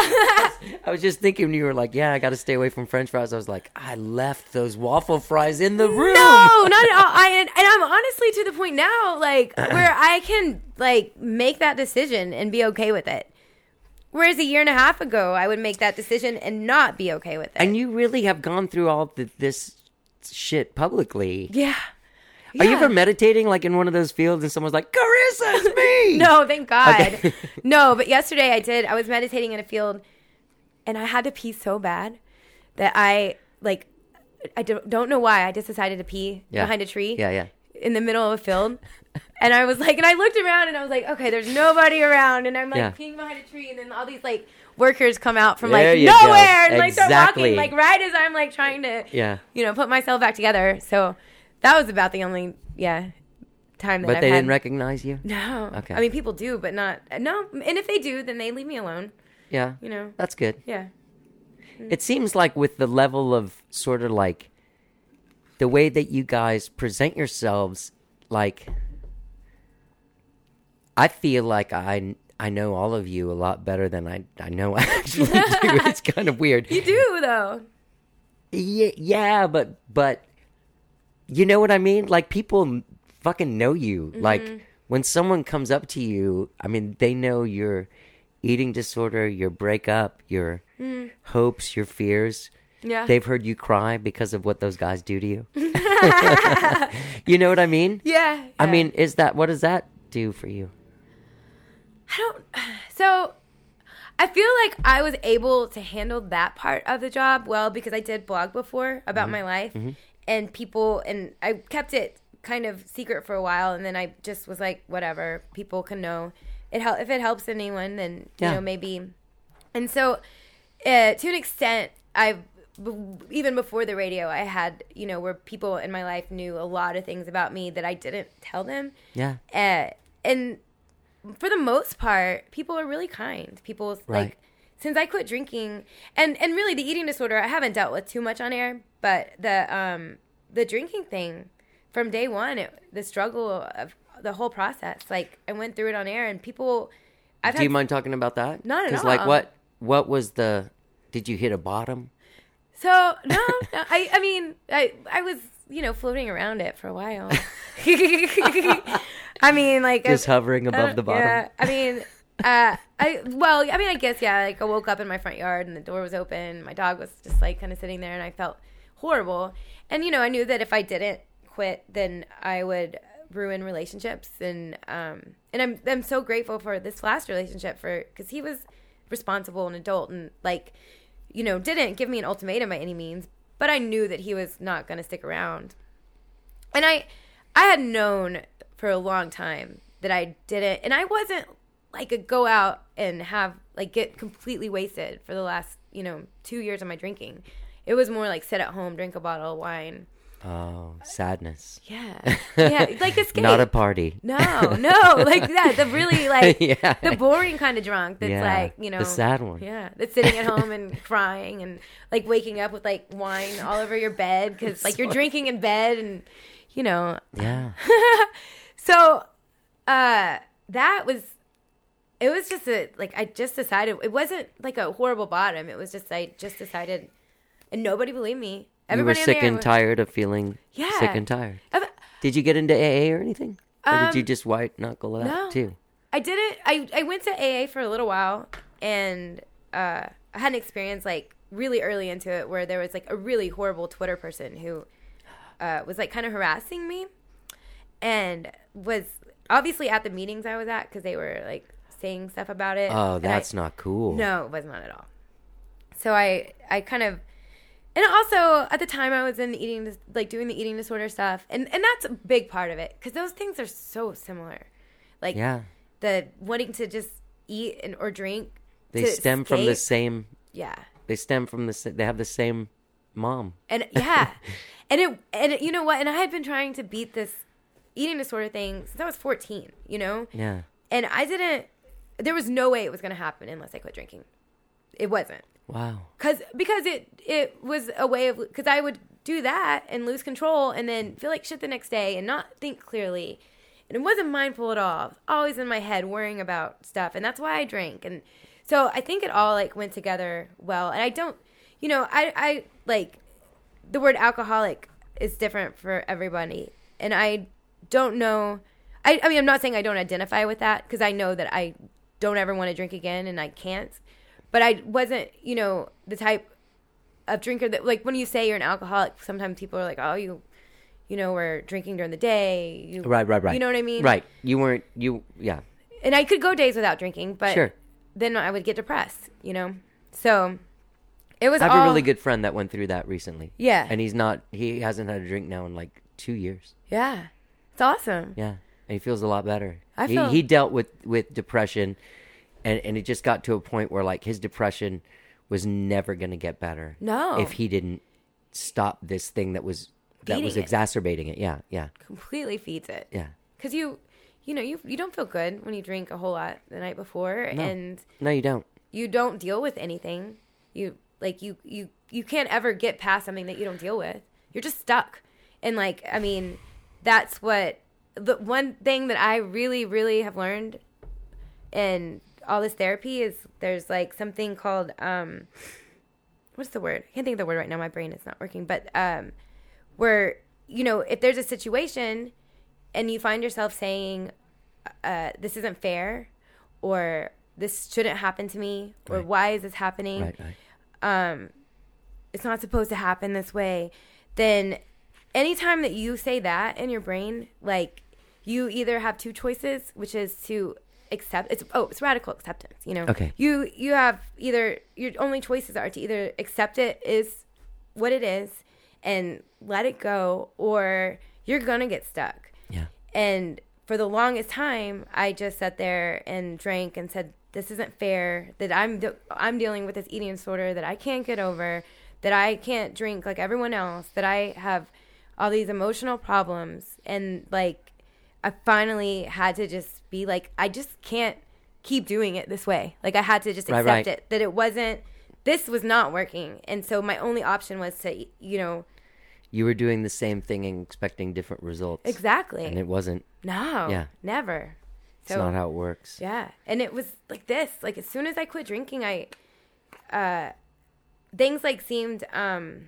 I, I was just thinking when you were like, yeah, I got to stay away from French fries. I was like, I left those waffle fries in the room. no, not at all. I and, and I'm honestly to the point now, like where I can like make that decision and be okay with it. Whereas a year and a half ago, I would make that decision and not be okay with it. And you really have gone through all the, this shit publicly. yeah. Are you Yeah. ever meditating like in one of those fields and someone's like, Carissa, it's me? No, thank God. Okay. No, but yesterday I did. I was meditating in a field, and I had to pee so bad that I like I don't, don't know why I just decided to pee Yeah. behind a tree. Yeah, yeah. In the middle of a field. And I was like, and I looked around and I was like, okay, there's nobody around. And I'm like Yeah. peeing behind a tree. And then all these like workers come out from There like you go. nowhere and like start Exactly. walking like right as I'm like trying to, Yeah. you know, put myself back together. So that was about the only, yeah, time that But I've they had. didn't recognize you? No. Okay. I mean, people do, but not, no. And if they do, then they leave me alone, Yeah. you know? That's good. Yeah. It seems like with the level of sort of like the way that you guys present yourselves, like I feel like I I know all of you a lot better than I I know I actually do. It's kind of weird. You do, though. Yeah, yeah, but but you know what I mean? Like people fucking know you. Mm-hmm. Like when someone comes up to you, I mean, they know your eating disorder, your breakup, your Mm. hopes, your fears. Yeah. They've heard you cry because of what those guys do to you. You know what I mean? yeah. I yeah. mean, is that what does that do for you? I don't. So, I feel like I was able to handle that part of the job well because I did blog before about my life, and people, and I kept it kind of secret for a while, and then I just was like, whatever, people can know. It hel- if it helps anyone, then Yeah. you know maybe. And so, uh, to an extent, I've b- even before the radio, I had, you know, where people in my life knew a lot of things about me that I didn't tell them. Yeah. Uh, and for the most part, people are really kind. People, Right. like, since I quit drinking, and, and really the eating disorder, I haven't dealt with too much on air, but the um the drinking thing, from day one, it, the struggle of the whole process, like, I went through it on air, and people... I've Do had, you mind talking about that? Not at 'Cause, all. like, what, what was the... Did you hit a bottom? So, no, no I, I mean, I, I was, you know, floating around it for a while. I mean, like... Just I, hovering above uh, the bottom? Yeah, I mean, uh, I, well, I mean, I guess, yeah, like, I woke up in my front yard, and the door was open, my dog was just, like, kind of sitting there, and I felt horrible. And, you know, I knew that if I didn't quit, then I would ruin relationships. And, um, and I'm, I'm so grateful for this last relationship, for, because he was responsible and adult, and, like, you know, didn't give me an ultimatum by any means, but I knew that he was not going to stick around. And I, I had known for a long time that I didn't, and I wasn't like a go out and have, like, get completely wasted for the last, you know, two years of my drinking. It was more like sit at home, drink a bottle of wine. Oh, sadness. Yeah. Yeah, like escape. Not a party. No, no, like that. The really, like, Yeah. the boring kind of drunk that's Yeah, like, you know. the sad one. Yeah, that's sitting at home and crying and, like, waking up with, like, wine all over your bed because, like, you're drinking in bed and, you know. Yeah. So, uh, that was, it was just a, like, I just decided, it wasn't, like, a horrible bottom. It was just, I just decided, and nobody believed me. You were Everybody on sick the air and was- tired of feeling Yeah. sick and tired. I've- Did you get into A A or anything? Or did you Um, just white knuckle that no. too? I didn't. I, I went to A A for a little while, and uh, I had an experience, like, really early into it where there was, like, a really horrible Twitter person who uh, was, like, kind of harassing me, and was obviously at the meetings I was at because they were, like, saying stuff about it. Oh, And I- that's not cool. No, it was not at all. So I, I kind of, and also at the time I was in the eating, dis- like doing the eating disorder stuff, and and that's a big part of it because those things are so similar, like Yeah. the wanting to just eat and or drink. They to stem from the escape. same. Yeah, They stem from the. sa- They have the same mom. and yeah, and it and it, you know what? And I had been trying to beat this eating disorder thing since I was fourteen. You know, Yeah. and I didn't. There was no way it was going to happen unless I quit drinking. It wasn't. Wow. Cause, because it, it was a way of, because I would do that and lose control and then feel like shit the next day and not think clearly. And it wasn't mindful at all. I was always in my head worrying about stuff. And that's why I drank. And so I think it all, like, went together well. And I don't, you know, I, I like, the word alcoholic is different for everybody. And I don't know, I, I mean, I'm not saying I don't identify with that because I know that I don't ever want to drink again and I can't. But I wasn't, you know, the type of drinker that, like, when you say you're an alcoholic, sometimes people are like, oh, you, you know, were drinking during the day. You, Right. Right. Right. You know what I mean? Right. You weren't. You. Yeah. And I could go days without drinking, but Sure. then I would get depressed, you know? So it was I have all, a really good friend that went through that recently. Yeah. And he's not. He hasn't had a drink now in like two years. Yeah. It's awesome. Yeah. And he feels a lot better. I he, feel- he dealt with with depression, and and it just got to a point where, like, his depression was never going to get better. No. If he didn't stop this thing that was that Feeding was it. exacerbating it. Yeah. Yeah. Completely feeds it. Yeah. Because you, you know, you, you don't feel good when you drink a whole lot the night before. No. And No, you don't. you don't deal with anything. You like you you you can't ever get past something that you don't deal with. You're just stuck. And, like, I mean, that's what the one thing that I really really have learned in all this therapy is there's, like, something called um what's the word? I can't think of the word right now. My brain is not working. But um where, you know, if there's a situation and you find yourself saying uh this isn't fair, or this shouldn't happen to me, or Right. why is this happening? Right. Right. Um, it's not supposed to happen this way. Then anytime that you say that in your brain, like, you either have two choices, which is to accept, it's, oh, it's radical acceptance, you know? Okay. You, you have either, your only choices are to either accept it is what it is and let it go, or you're gonna get stuck. Yeah. And for the longest time, I just sat there and drank and said, this isn't fair, that I'm de- I'm dealing with this eating disorder that I can't get over, that I can't drink like everyone else, that I have all these emotional problems. And like, I finally had to just be like, I just can't keep doing it this way. Like, I had to just accept right, right. it, that it wasn't, this was not working. And so my only option was to, you know. You were doing the same thing and expecting different results. Exactly. And it wasn't. No. Yeah. Never. It's not how it works. Yeah. And it was like this. Like, as soon as I quit drinking, I, uh, things like seemed, um,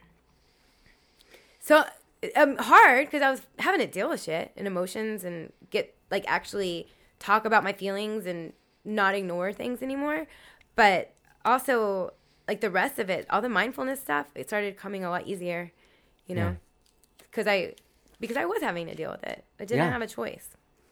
so um, hard because I was having to deal with shit and emotions and get, like, actually talk about my feelings and not ignore things anymore. But also, like, the rest of it, all the mindfulness stuff, it started coming a lot easier, you know, because yeah. I, because I was having to deal with it. I didn't yeah. have a choice.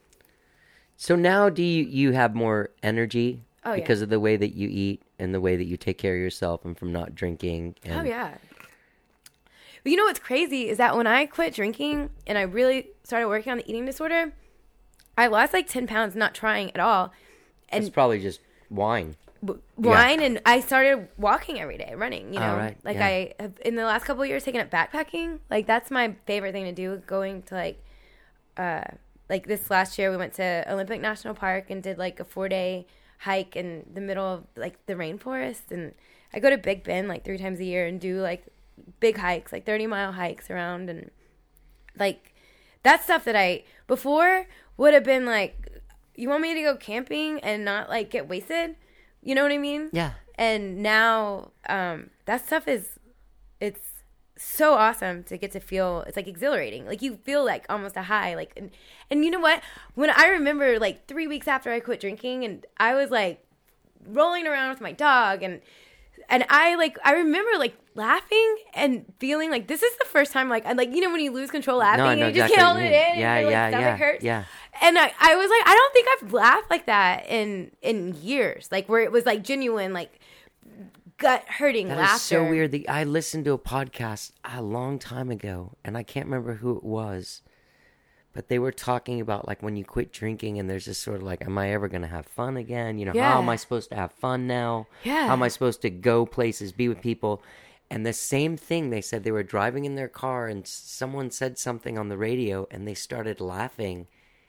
So now do you, you have more energy oh, because yeah. of the way that you eat and the way that you take care of yourself and from not drinking? And oh, yeah. But you know what's crazy is that when I quit drinking and I really started working on the eating disorder, I lost like ten pounds not trying at all. And it's probably just wine. W- wine, yeah. And I started walking every day, running, you know. All right. Like yeah. I have, in the last couple of years, taken up backpacking. Like, that's my favorite thing to do, going to like, uh, like this last year we went to Olympic National Park and did like a four day hike in the middle of like the rainforest. And I go to Big Bend like three times a year and do like big hikes, like thirty mile hikes around. And like, that's stuff that I before would have been like, you want me to go camping and not like get wasted? You know what I mean? Yeah. And now um, that stuff is, it's so awesome to get to feel. It's like exhilarating. Like, you feel like almost a high. Like, and, and you know what? When I remember like three weeks after I quit drinking, and I was like rolling around with my dog, and and I like I remember like laughing and feeling like this is the first time like and like you know when you lose control laughing no, and no, you just exactly can't hold it in yeah, and your yeah, like, stomach yeah, hurts. Yeah. And I, I was like, I don't think I've laughed like that in in years. Like, where it was like genuine, like gut hurting That laughter. is so weird. The, I listened to a podcast a long time ago, and I can't remember who it was, but they were talking about like when you quit drinking, and there's this sort of like, am I ever going to have fun again? You know, Yeah. how am I supposed to have fun now? Yeah. How am I supposed to go places, be with people? And the same thing, they said they were driving in their car, and someone said something on the radio, and they started laughing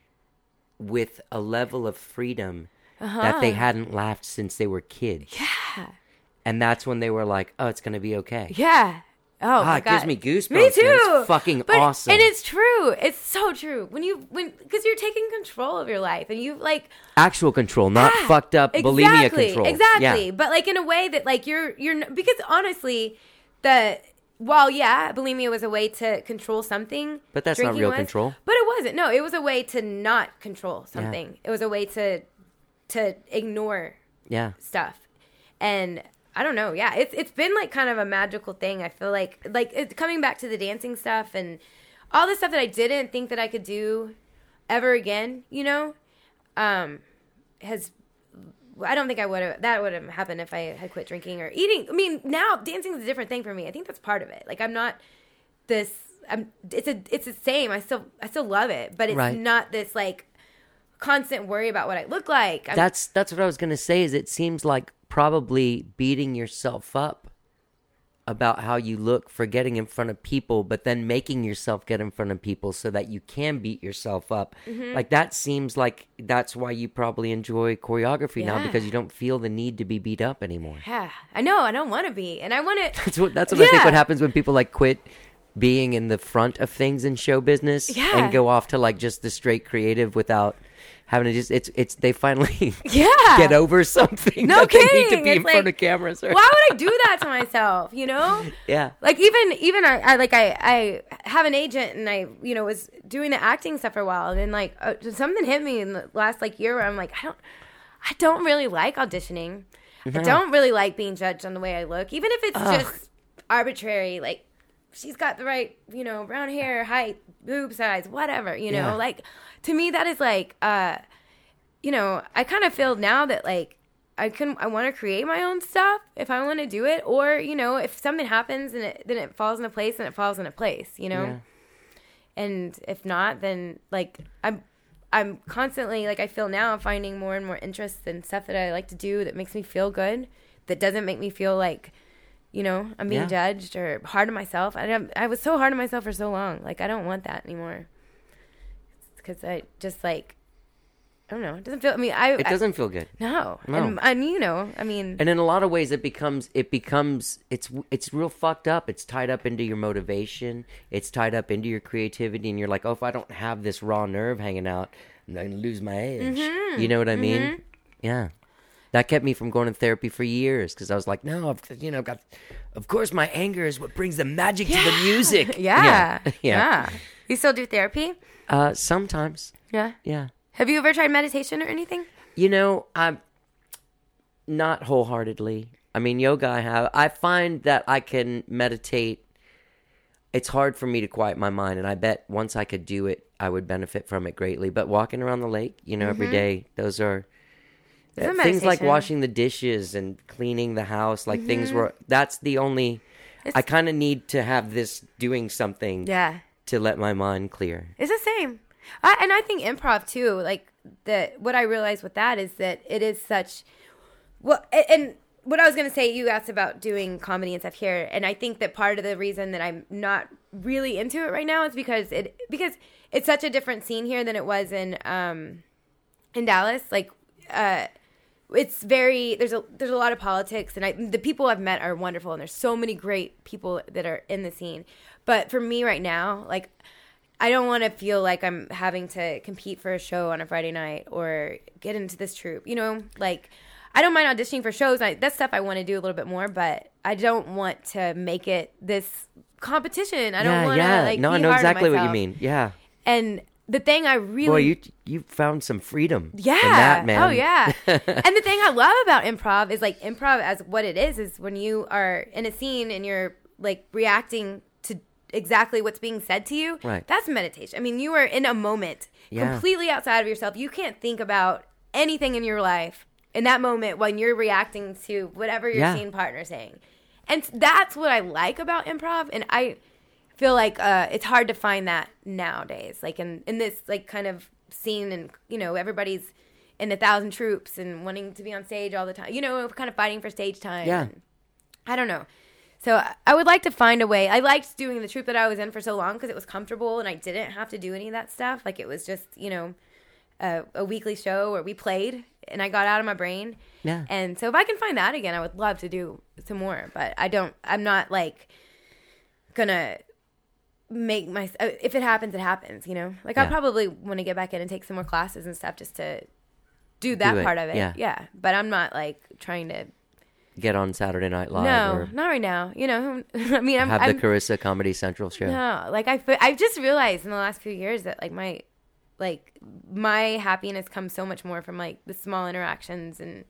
with a level of freedom uh-huh. that they hadn't laughed since they were kids. Yeah. And that's when they were like, oh, it's going to be okay. Yeah. Oh, ah, my it God. gives me goosebumps. Me too. Man. It's fucking but, awesome. And it's true. It's so true. When you, when, because you're taking control of your life, and you like. Actual control, not yeah, fucked up exactly, bulimia control. Exactly. Yeah. But like in a way that like you're, you're, because honestly, the, while yeah, bulimia was a way to control something. But that's not drinking real was, control. But it wasn't. No, it was a way to not control something. Yeah. It was a way to, to ignore Yeah. stuff. And I don't know. Yeah, it's it's been like kind of a magical thing. I feel like like it's coming back to the dancing stuff and all the stuff that I didn't think that I could do ever again. You know, um, has I don't think I would have that would have happened if I had quit drinking or eating. I mean, now dancing is a different thing for me. I think that's part of it. Like, I'm not this. I'm. It's a. It's the same. I still. I still love it, but it's Right. not this like constant worry about what I look like. I'm, That's that's what I was going to say. Is it seems like probably beating yourself up about how you look for getting in front of people, but then making yourself get in front of people so that you can beat yourself up. Mm-hmm. Like, that seems like that's why you probably enjoy choreography now, Yeah. because you don't feel the need to be beat up anymore. Yeah, I know. I don't want to be, and I want to. That's what that's what I think Yeah. what happens when people like quit being in the front of things in show business Yeah. and go off to like just the straight creative without having to just it's it's they finally Yeah. get over something No that they need to kidding. be in It's front like, of cameras. Or, Why would I do that to myself? You know? yeah. Like even even I, I like I I have an agent and I you know was doing the acting stuff for a while and then like uh, something hit me in the last like year where I'm like I don't I don't really like auditioning. No. I don't really like being judged on the way I look, even if it's Ugh. just arbitrary. Like she's got the right you know brown hair, height, boob size, whatever. You know, Yeah. like to me that is like uh. You know, I kind of feel now that like I can I want to create my own stuff if I want to do it, or you know, if something happens and it, then it falls into place, and it falls into place, you know. Yeah. And if not, then like I'm I'm constantly like I feel now I'm finding more and more interest in stuff that I like to do that makes me feel good, that doesn't make me feel like you know, I'm being Yeah. judged or hard on myself. I don't, I was so hard on myself for so long. Like, I don't want that anymore. Because I just, like, I don't know. It doesn't feel, I mean, I. It doesn't feel good. I, no. No. And, and, you know, I mean. And in a lot of ways, it becomes it becomes it's it's real fucked up. It's tied up into your motivation. It's tied up into your creativity, and you're like, oh, if I don't have this raw nerve hanging out, I'm gonna lose my edge. Mm-hmm. You know what I mean? Mm-hmm. Yeah. That kept me from going to therapy for years because I was like, no, I've, you know, got. Of course, my anger is what brings the magic yeah. to the music. Yeah. yeah. yeah. yeah. You still do therapy? Uh, sometimes. Yeah. Yeah. Have you ever tried meditation or anything? You know, I'm not wholeheartedly. I mean, yoga I have. I find that I can meditate. It's hard for me to quiet my mind, and I bet once I could do it, I would benefit from it greatly. But walking around the lake, you know, every day, those are It's a uh, things like meditation. washing the dishes and cleaning the house, like things where that's the only. I kind of need to have this doing something Yeah. to let my mind clear. It's the same. I, and I think improv too, like that what I realized with that is that it is such well a- and what I was going to say, you asked about doing comedy and stuff here, and I think that part of the reason that I'm not really into it right now is because it because it's such a different scene here than it was in um in Dallas. Like uh it's very there's a there's a lot of politics, and I the people I've met are wonderful, and there's so many great people that are in the scene. But for me right now, like I don't want to feel like I'm having to compete for a show on a Friday night or get into this troupe. You know, like I don't mind auditioning for shows. I, that's stuff I want to do a little bit more, but I don't want to make it this competition. I don't yeah, want to yeah. like no, be I know hard on exactly what you myself. mean. Yeah. And the thing I really Boy, you you found some freedom. yeah. In that, man. Oh, yeah. And the thing I love about improv is like improv as what it is, is when you are in a scene and you're like reacting to exactly what's being said to you. Right. That's meditation. I mean, you are in a moment Yeah. completely outside of yourself. You can't think about anything in your life in that moment when you're reacting to whatever your Yeah. scene partner's saying. And that's what I like about improv. And I feel like uh, it's hard to find that nowadays. Like in, in this like kind of scene, and you know, everybody's in a thousand troops and wanting to be on stage all the time. You know, kind of fighting for stage time. Yeah. And I don't know. So I- I would like to find a way. I liked doing the troupe that I was in for so long because it was comfortable and I didn't have to do any of that stuff. Like it was just, you know, a, a weekly show where we played and I got out of my brain. Yeah. And so if I can find that again, I would love to do some more. But I don't, I'm not like gonna make my, uh, if it happens, it happens, you know? Like I Yeah. probably want to get back in and take some more classes and stuff just to do that it, part of it. yeah. Yeah. But I'm not like trying to. Get on Saturday Night Live No, or not right now. You know, I mean, I'm, have I'm the Carissa Comedy Central show. no, like I, fe- I've just realized in the last few years that like my, like my happiness comes so much more from like the small interactions and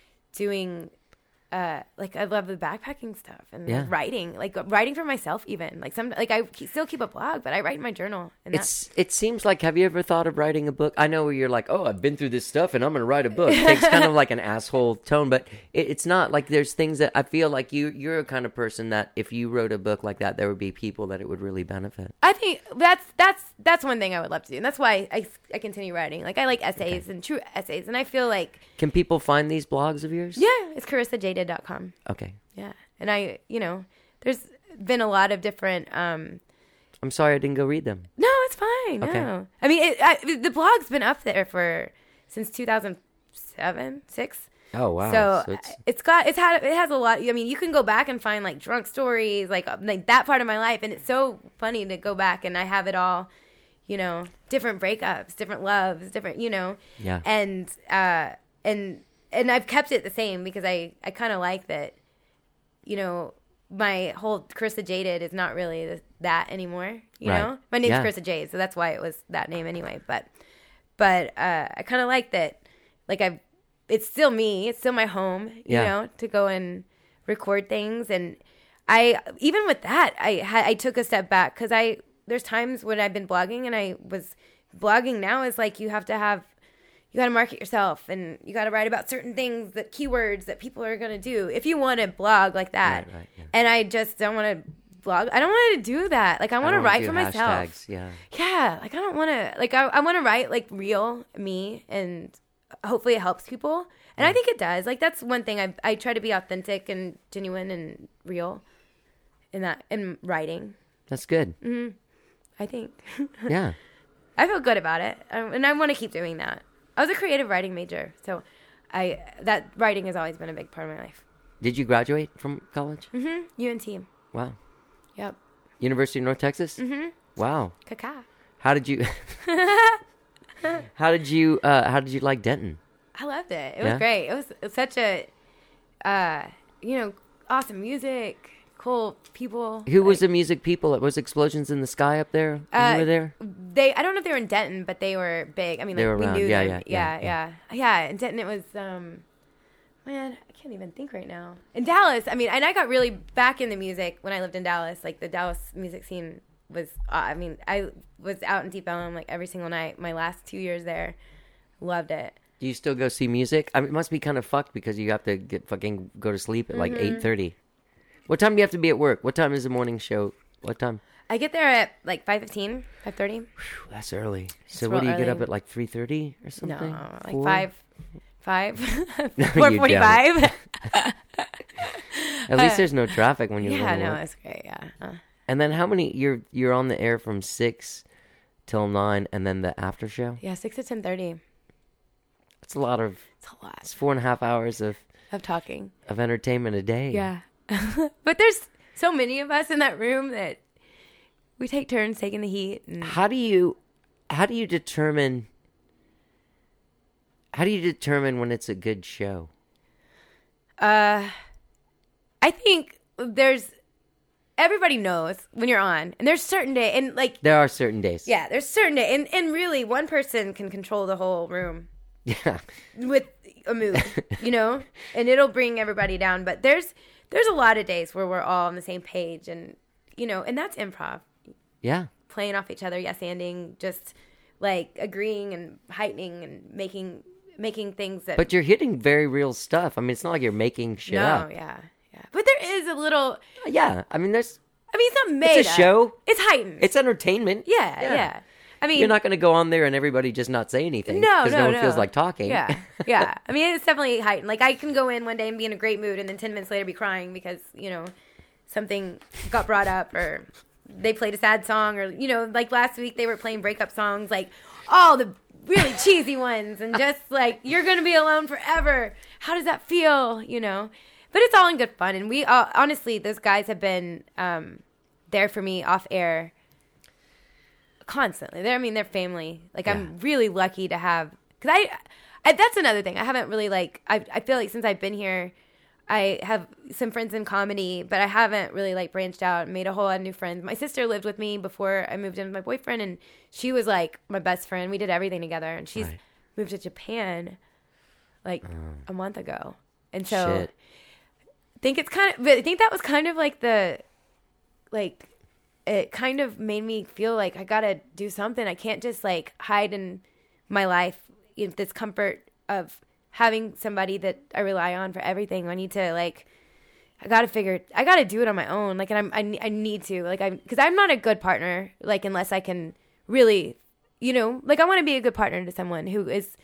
doing, uh, like I love the backpacking stuff and Yeah. writing, like writing for myself even. Like some, like I ke- still keep a blog, but I write in my journal. And that's, It's it seems like, have you ever thought of writing a book? I know where you're like, oh, I've been through this stuff and I'm going to write a book. It takes kind of like an asshole tone, but it, it's not. Like there's things that I feel like you you're a kind of person that if you wrote a book like that, there would be people that it would really benefit. I think that's that's that's one thing I would love to do, and that's why I, I continue writing. Like I like essays and true essays, and I feel like Can people find these blogs of yours? yeah, it's carissa jaded dot com. Okay. Yeah. And I, you know, there's been a lot of different, um, I'm sorry I didn't go read them. no, it's fine. Okay. No. I mean, it, I, the blog's been up there for, since two thousand seven, six. Oh wow. So, So it's, it's got, it's had, it has a lot. I mean, you can go back and find like drunk stories, like, uh, like that part of my life. And it's so funny to go back and I have it all, you know, different breakups, different loves, different, you know, Yeah. and, uh, and, and I've kept it the same because I, I kind of like that, you know, my whole Carissa Jaded is not really th- that anymore. You Right. know, my name's Yeah. Carissa Jade, so that's why it was that name anyway. But, but uh, I kind of like that. Like I, it's still me. It's still my home. You Yeah. know, to go and record things. And I, even with that, I had I took a step back because I there's times when I've been blogging and I was blogging. Now is like you have to have. You got to market yourself and you got to write about certain things, that keywords that people are going to do if you want to blog like that. Right, right, yeah. And I just don't want to blog. I don't want to do that. Like I want to don't wanna write do for myself. hashtags, Yeah. Yeah. Like I don't want to, like I, I want to write like real me and hopefully it helps people. And I think it does. Like, that's one thing. I I try to be authentic and genuine and real in that, in writing. That's good. Mm-hmm. I think. Yeah. I feel good about it. Um, and I want to keep doing that. I was a creative writing major. So I that writing has always been a big part of my life. Did you graduate from college? Mm-hmm. U N T. Wow. Yep. University of North Texas? Mm-hmm. Wow. Caca. How did you... how did you, uh, how did you like Denton? I loved it. It Yeah? was great. It was, it was such a, uh, you know, awesome music, cool people. Who was Like, the music people? It was Explosions in the Sky up there when Uh, you were there? They, I don't know if they were in Denton, but they were big. I mean, They like, were we around. knew Yeah, them. yeah, Yeah, yeah, yeah, yeah. In Denton, it was, um, man, I can't even think right now. In Dallas, I mean, and I got really back into music when I lived in Dallas. Like, the Dallas music scene was, uh, I mean, I was out in Deep Ellum, like, every single night. My last two years there, loved it. Do you still go see music? I mean, it must be kind of fucked because you have to get fucking go to sleep at like Mm-hmm. eight thirty. What time do you have to be at work? What time is the morning show? What time? I get there at, like, five fifteen, five thirty. Whew, that's early. So real what do you get early. up at like three thirty or No, something? like Four? five, five, No, four you forty-five. At least there's no traffic when you're Yeah, going to no, work. it's great. Yeah, uh, And then how many? You're you're on the air from six till nine, and then the after show. yeah, six to ten thirty. That's a lot of. It's a lot It's four and a half hours of of talking. of entertainment a day. Yeah, but there's so many of us in that room that we take turns taking the heat. And How do you how do you determine how do you determine when it's a good show? uh, I think there's everybody knows when you're on, and there's certain day, and like There are certain days. yeah, there's certain day, and and really one person can control the whole room. Yeah. With a mood, you know, and it'll bring everybody down. But there's there's a lot of days where we're all on the same page, and you know, and that's improv, Yeah. playing off each other, yes, anding, just like agreeing and heightening and making making things that. But you're hitting very real stuff. I mean, it's not like you're making shit no, up. yeah, yeah. But there is a little. Yeah. I mean, there's I mean, it's not made. it's a up. show. It's heightened. It's entertainment. yeah, yeah, I mean, You're not going to go on there and everybody just not say anything. No, because no, no one no. feels like talking. Yeah, yeah. I mean, it's definitely heightened. Like, I can go in one day and be in a great mood, and then ten minutes later be crying because, you know, something got brought up, or they played a sad song, or, you know, like last week they were playing breakup songs, like all the really cheesy ones, and just like, you're going to be alone forever. How does that feel, you know? But it's all in good fun. And we, uh, honestly, those guys have been um, there for me off air constantly. They're, I mean, they're family. Like, Yeah. I'm really lucky to have, because I, I, that's another thing. I haven't really, like, I, I feel like since I've been here, I have some friends in comedy, but I haven't really, like, branched out and made a whole lot of new friends. My sister lived with me before I moved in with my boyfriend, and she was, like, my best friend. We did everything together, and she's Right. moved to Japan, like, a month ago. And so Shit. I think it's kind of, but I think that was kind of like the, like, it kind of made me feel like I gotta do something. I can't just like hide in my life in this comfort of having somebody that I rely on for everything. I need to like, I gotta figure, I gotta do it on my own. Like, and I'm, I, I need to, like, I'm, cause I'm not a good partner, like, unless I can really, you know, like, I want to be a good partner to someone who is,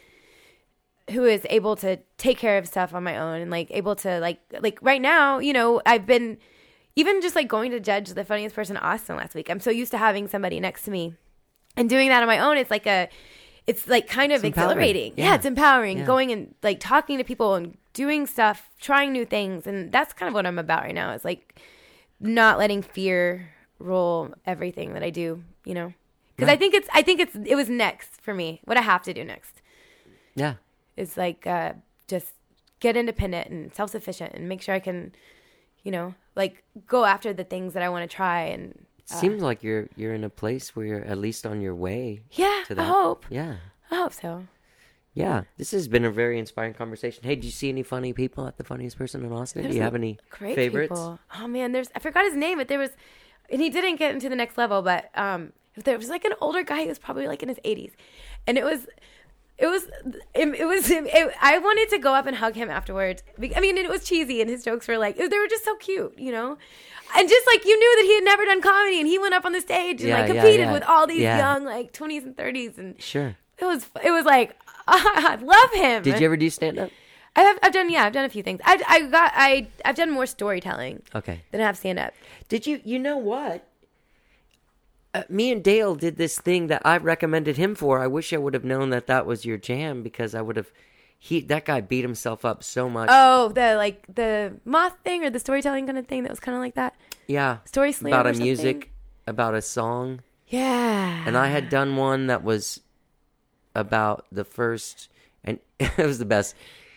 who is able to take care of stuff on my own, and like able to like, like right now, you know, I've been, even just like going to judge the funniest person in Austin last week. I'm so used to having somebody next to me and doing that on my own. It's like a, it's like kind of It's empowering. exhilarating. Yeah. Yeah. It's empowering. Yeah. Going and like talking to people and doing stuff, trying new things. And that's kind of what I'm about right now. Is like not letting fear rule everything that I do, you know? Because Right. I think it's, I think it's, it was next for me. What I have to do next Yeah. is like uh, just get independent and self-sufficient and make sure I can, you know, like go after the things that I want to try. And uh, Seems like you're you're in a place where you're at least on your way yeah, to I that. hope. Yeah. I hope so. Yeah. This has been a very inspiring conversation. Hey, did you see any funny people at the Funniest Person in Austin? There's Do you some have any Great favorites? people. Oh man, there's I forgot his name, but there was, and he didn't get into the next level. But um, there was like an older guy who was probably like in his eighties, and it was. It was, it, it was, it, I wanted to go up and hug him afterwards. I mean, it was cheesy, and his jokes were like, they were just so cute, you know? And just like, you knew that he had never done comedy, and he went up on the stage and Yeah, like yeah, competed yeah. with all these Yeah. young, like twenties and thirties. And Sure. it was, it was like, I love him. Did you ever do stand up? I have. I've done. Yeah, I've done a few things. I I got. I I've done more storytelling Okay. than I have stand up. Did you? You know what? Uh, me and Dale did this thing that I recommended him for. I wish I would have known that that was your jam because I would have. He that guy beat himself up so much. Oh, the like the moth thing or the storytelling kind of thing that was kind of like that. Yeah. Story slam about or a something? music, about a song. Yeah. And I had done one that was about the first, and it was the best.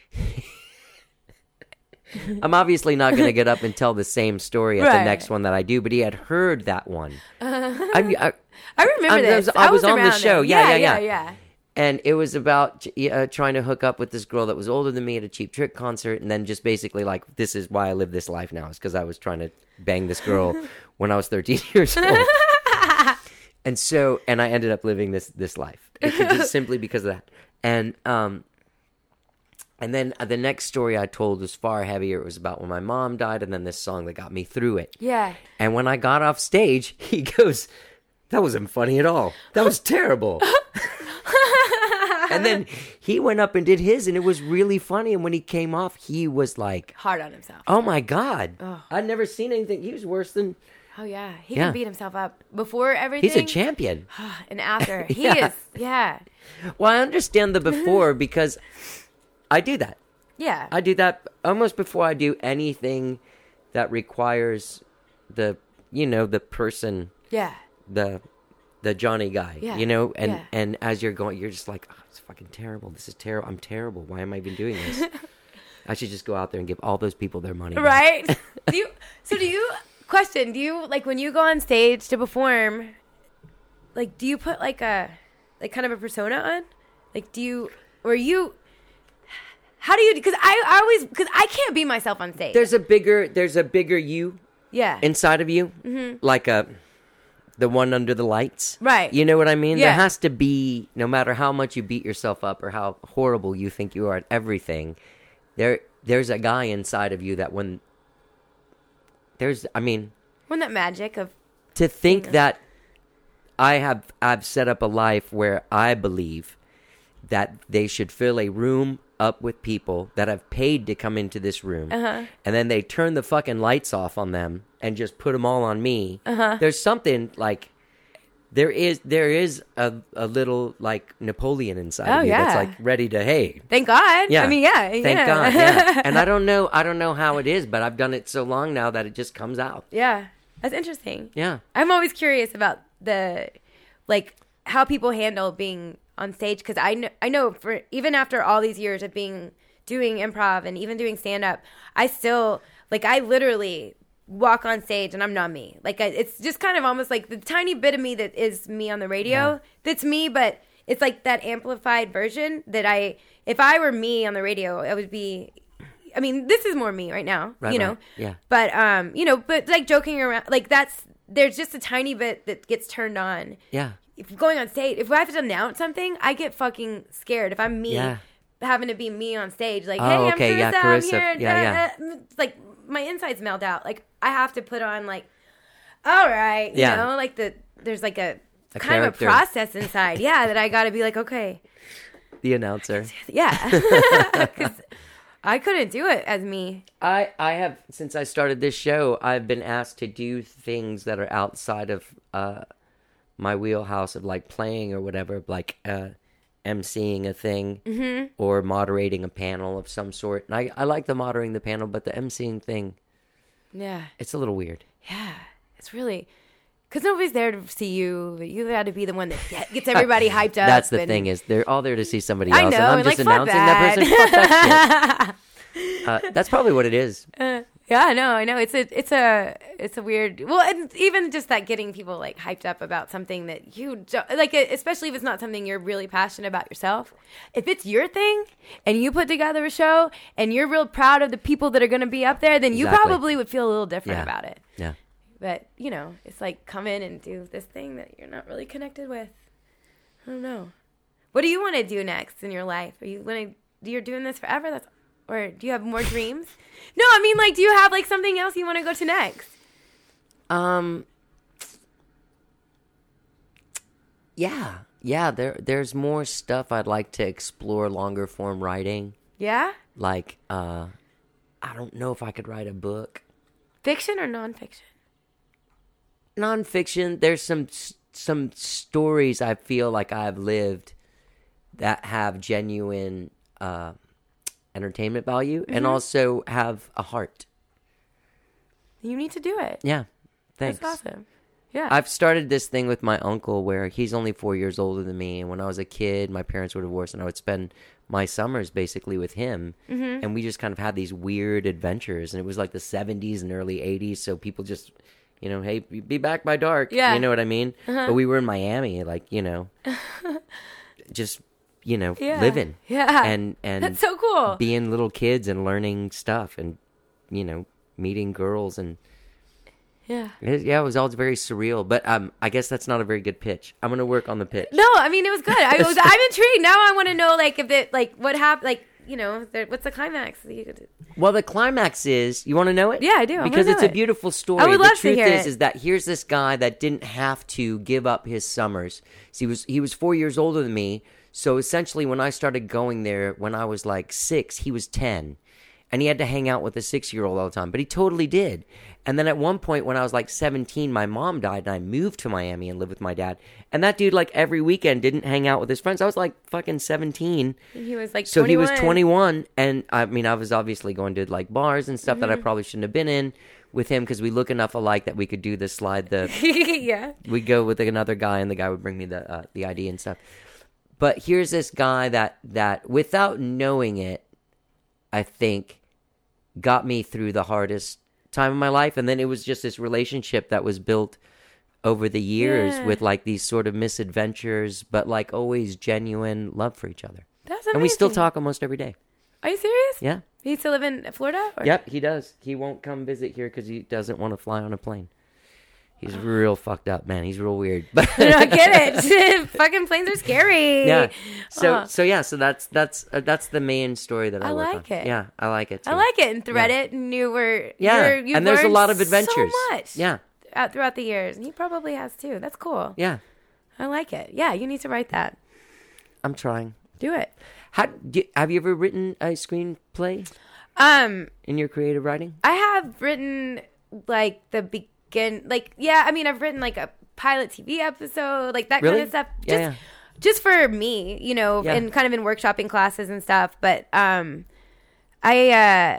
I'm obviously not going to get up and tell the same story at Right. the next one that I do, but he had heard that one. Uh, I, I, I remember I this. was- I was on the around show. it. Yeah, yeah, yeah, yeah. yeah. and it was about uh, trying to hook up with this girl that was older than me at a Cheap Trick concert, and then just basically like, this is why I live this life now, is because I was trying to bang this girl when I was thirteen years old. And so, and I ended up living this this life it's just simply because of that. And um, and then the next story I told was far heavier. It was about when my mom died, and then this song that got me through it. Yeah. And when I got off stage, he goes, "That wasn't funny at all. That was terrible." And then he went up and did his, and it was really funny. And when he came off, he was like, Hard on himself. "Oh my God, Oh. I'd never seen anything." He was worse than. Oh yeah, he Yeah. can beat himself up before everything. He's a champion. And after he Yeah. is, yeah, Well, I understand the before because I do that. yeah, I do that almost before I do anything that requires the, you know, the person, yeah, the, the Johnny guy, Yeah. you know, and, Yeah. and as you're going, you're just like, oh, it's fucking terrible. This is terrible. I'm terrible. Why am I even doing this? I should just go out there and give all those people their money. back. right. do you? So do you? Question: do you like when you go on stage to perform? Like, do you put like a like kind of a persona on? Like, do you or you? How do you? Because I, I always because I can't be myself on stage. There's a bigger, there's a bigger you yeah, inside of you, mm-hmm. like a, the one under the lights. Right. You know what I mean? Yeah. There has to be, no matter how much you beat yourself up or how horrible you think you are at everything, there, there's a guy inside of you that when, there's, I mean, when that magic of to think Yeah. that I have, I've set up a life where I believe that they should fill a room up with people that have paid to come into this room, Uh-huh. and then they turn the fucking lights off on them and just put them all on me. Uh-huh. There's something like there is there is a, a little like Napoleon inside Oh, of you that's yeah. like ready to hey. thank God. Yeah. I mean, yeah, Thank yeah. God. Yeah. And I don't know I don't know how it is, but I've done it so long now that it just comes out. Yeah, that's interesting. Yeah. I'm always curious about the, like, how people handle being on stage because I know, I know for even after all these years of being doing improv and even doing stand up, I still like I literally walk on stage and I'm not me. Like I, it's just kind of almost like the tiny bit of me that is me on the radio. Yeah. That's me, but it's like that amplified version that I. If I were me on the radio, it would be. I mean, this is more me right now, Right, you know. right. Yeah. But um, you know, but like joking around, like that's there's just a tiny bit that gets turned on. Yeah. If going on stage, if I have to announce something, I get fucking scared. If I'm me, Yeah. having to be me on stage, like, Oh, hey, I'm okay, Carissa, yeah, I'm Carissa. here. Yeah, yeah. uh, uh, like my insides melt out. Like I have to put on like, all right, you Yeah. know, like the there's like a, A kind character. of a process inside, yeah, that I got to be like, okay, The announcer. yeah, because I couldn't do it as me. I, I have, since I started this show, I've been asked to do things that are outside of uh, my wheelhouse of like playing or whatever, like uh, emceeing a thing Mm-hmm. or moderating a panel of some sort. And I, I like the moderating the panel, but the emceeing thing, Yeah, it's a little weird. yeah, it's really. Because nobody's there to see you. But you got to be the one that get- gets everybody hyped up. That's the and- thing is they're all there to see somebody I else, know, and I'm and, just like, fuck announcing that, that. person. Fuck that shit. Uh, that's probably what it is. Uh, yeah, I know, I know. It's a, it's a, it's a weird. Well, and even just that getting people like hyped up about something that you don't, like, especially if it's not something you're really passionate about yourself. If it's your thing and you put together a show and you're real proud of the people that are going to be up there, then you Exactly. probably would feel a little different Yeah. about it. Yeah. But you know, it's like come in and do this thing that you're not really connected with. I don't know. What do you want to do next in your life? Are you going to? You're doing this forever? That's or do you have more dreams? No, I mean, like, do you have like something else you want to go to next? Um. Yeah, yeah. There, there's more stuff I'd like to explore. Longer form writing. Yeah? Like, uh, I don't know if I could write a book. Fiction or nonfiction? Nonfiction. There's some some stories I feel like I've lived that have genuine uh, entertainment value and also have a heart. You need to do it. Yeah. Thanks. That's awesome. Yeah. I've started this thing with my uncle where he's only four years older than me. And when I was a kid, my parents were divorced and I would spend my summers basically with him. Mm-hmm. And we just kind of had these weird adventures. And it was like the seventies and early eighties. So people just, you know, hey, be back by dark. Yeah. You know what I mean? Uh-huh. But we were in Miami, like, you know, just, you know, yeah. living. Yeah. And, and that's so cool. Being little kids and learning stuff and, you know, meeting girls and, Yeah. It, yeah, it was all very surreal, but um, I guess that's not a very good pitch. I'm gonna work on the pitch. No, I mean it was good. I was, I'm intrigued now. I want to know, like, if it, like, what happened, like, you know, there, what's the climax? Well, the climax is, you want to know it? Yeah, I do. I because wanna it's know a it. beautiful story. I would the love to truth hear is, it. is that here's this guy that didn't have to give up his summers. So he was he was four years older than me. So essentially, when I started going there, when I was like six, he was ten, and he had to hang out with a six-year-old all the time. But he totally did. And then at one point when I was like seventeen, my mom died and I moved to Miami and lived with my dad. And that dude, like, every weekend didn't hang out with his friends. I was like fucking seventeen. And he was like So twenty-one. he was twenty-one. And I mean, I was obviously going to like bars and stuff mm-hmm. that I probably shouldn't have been in with him because we look enough alike that we could do the slide. The yeah. We'd go with another guy and the guy would bring me the uh, the I D and stuff. But here's this guy that, that without knowing it, I think got me through the hardest time of my life. And then it was just this relationship that was built over the years yeah. with like these sort of misadventures, but like always genuine love for each other. That's amazing. And we still talk almost every day. Are you serious? Yeah. He still live in Florida? Or? Yep, he does. He won't come visit here because he doesn't want to fly on a plane. He's real fucked up, man. He's real weird. But I get it. Fucking planes are scary. Yeah. So uh, so yeah. So that's that's uh, that's the main story that I, I work like on. it. Yeah, I like it. Too. I like it and thread yeah. it, and you were yeah, you're, you've and there's a learned lot of adventures. So much. Yeah. Out throughout the years, and he probably has too. That's cool. Yeah. I like it. Yeah, you need to write that. I'm trying. Do it. How do, have you ever written a screenplay? Um, in your creative writing, I have written like the begin, like yeah. I mean, I've written like a pilot T V episode, like that really? kind of stuff. Yeah, Just, yeah. just for me, you know, Yeah. and kind of in workshopping classes and stuff. But um, I, uh,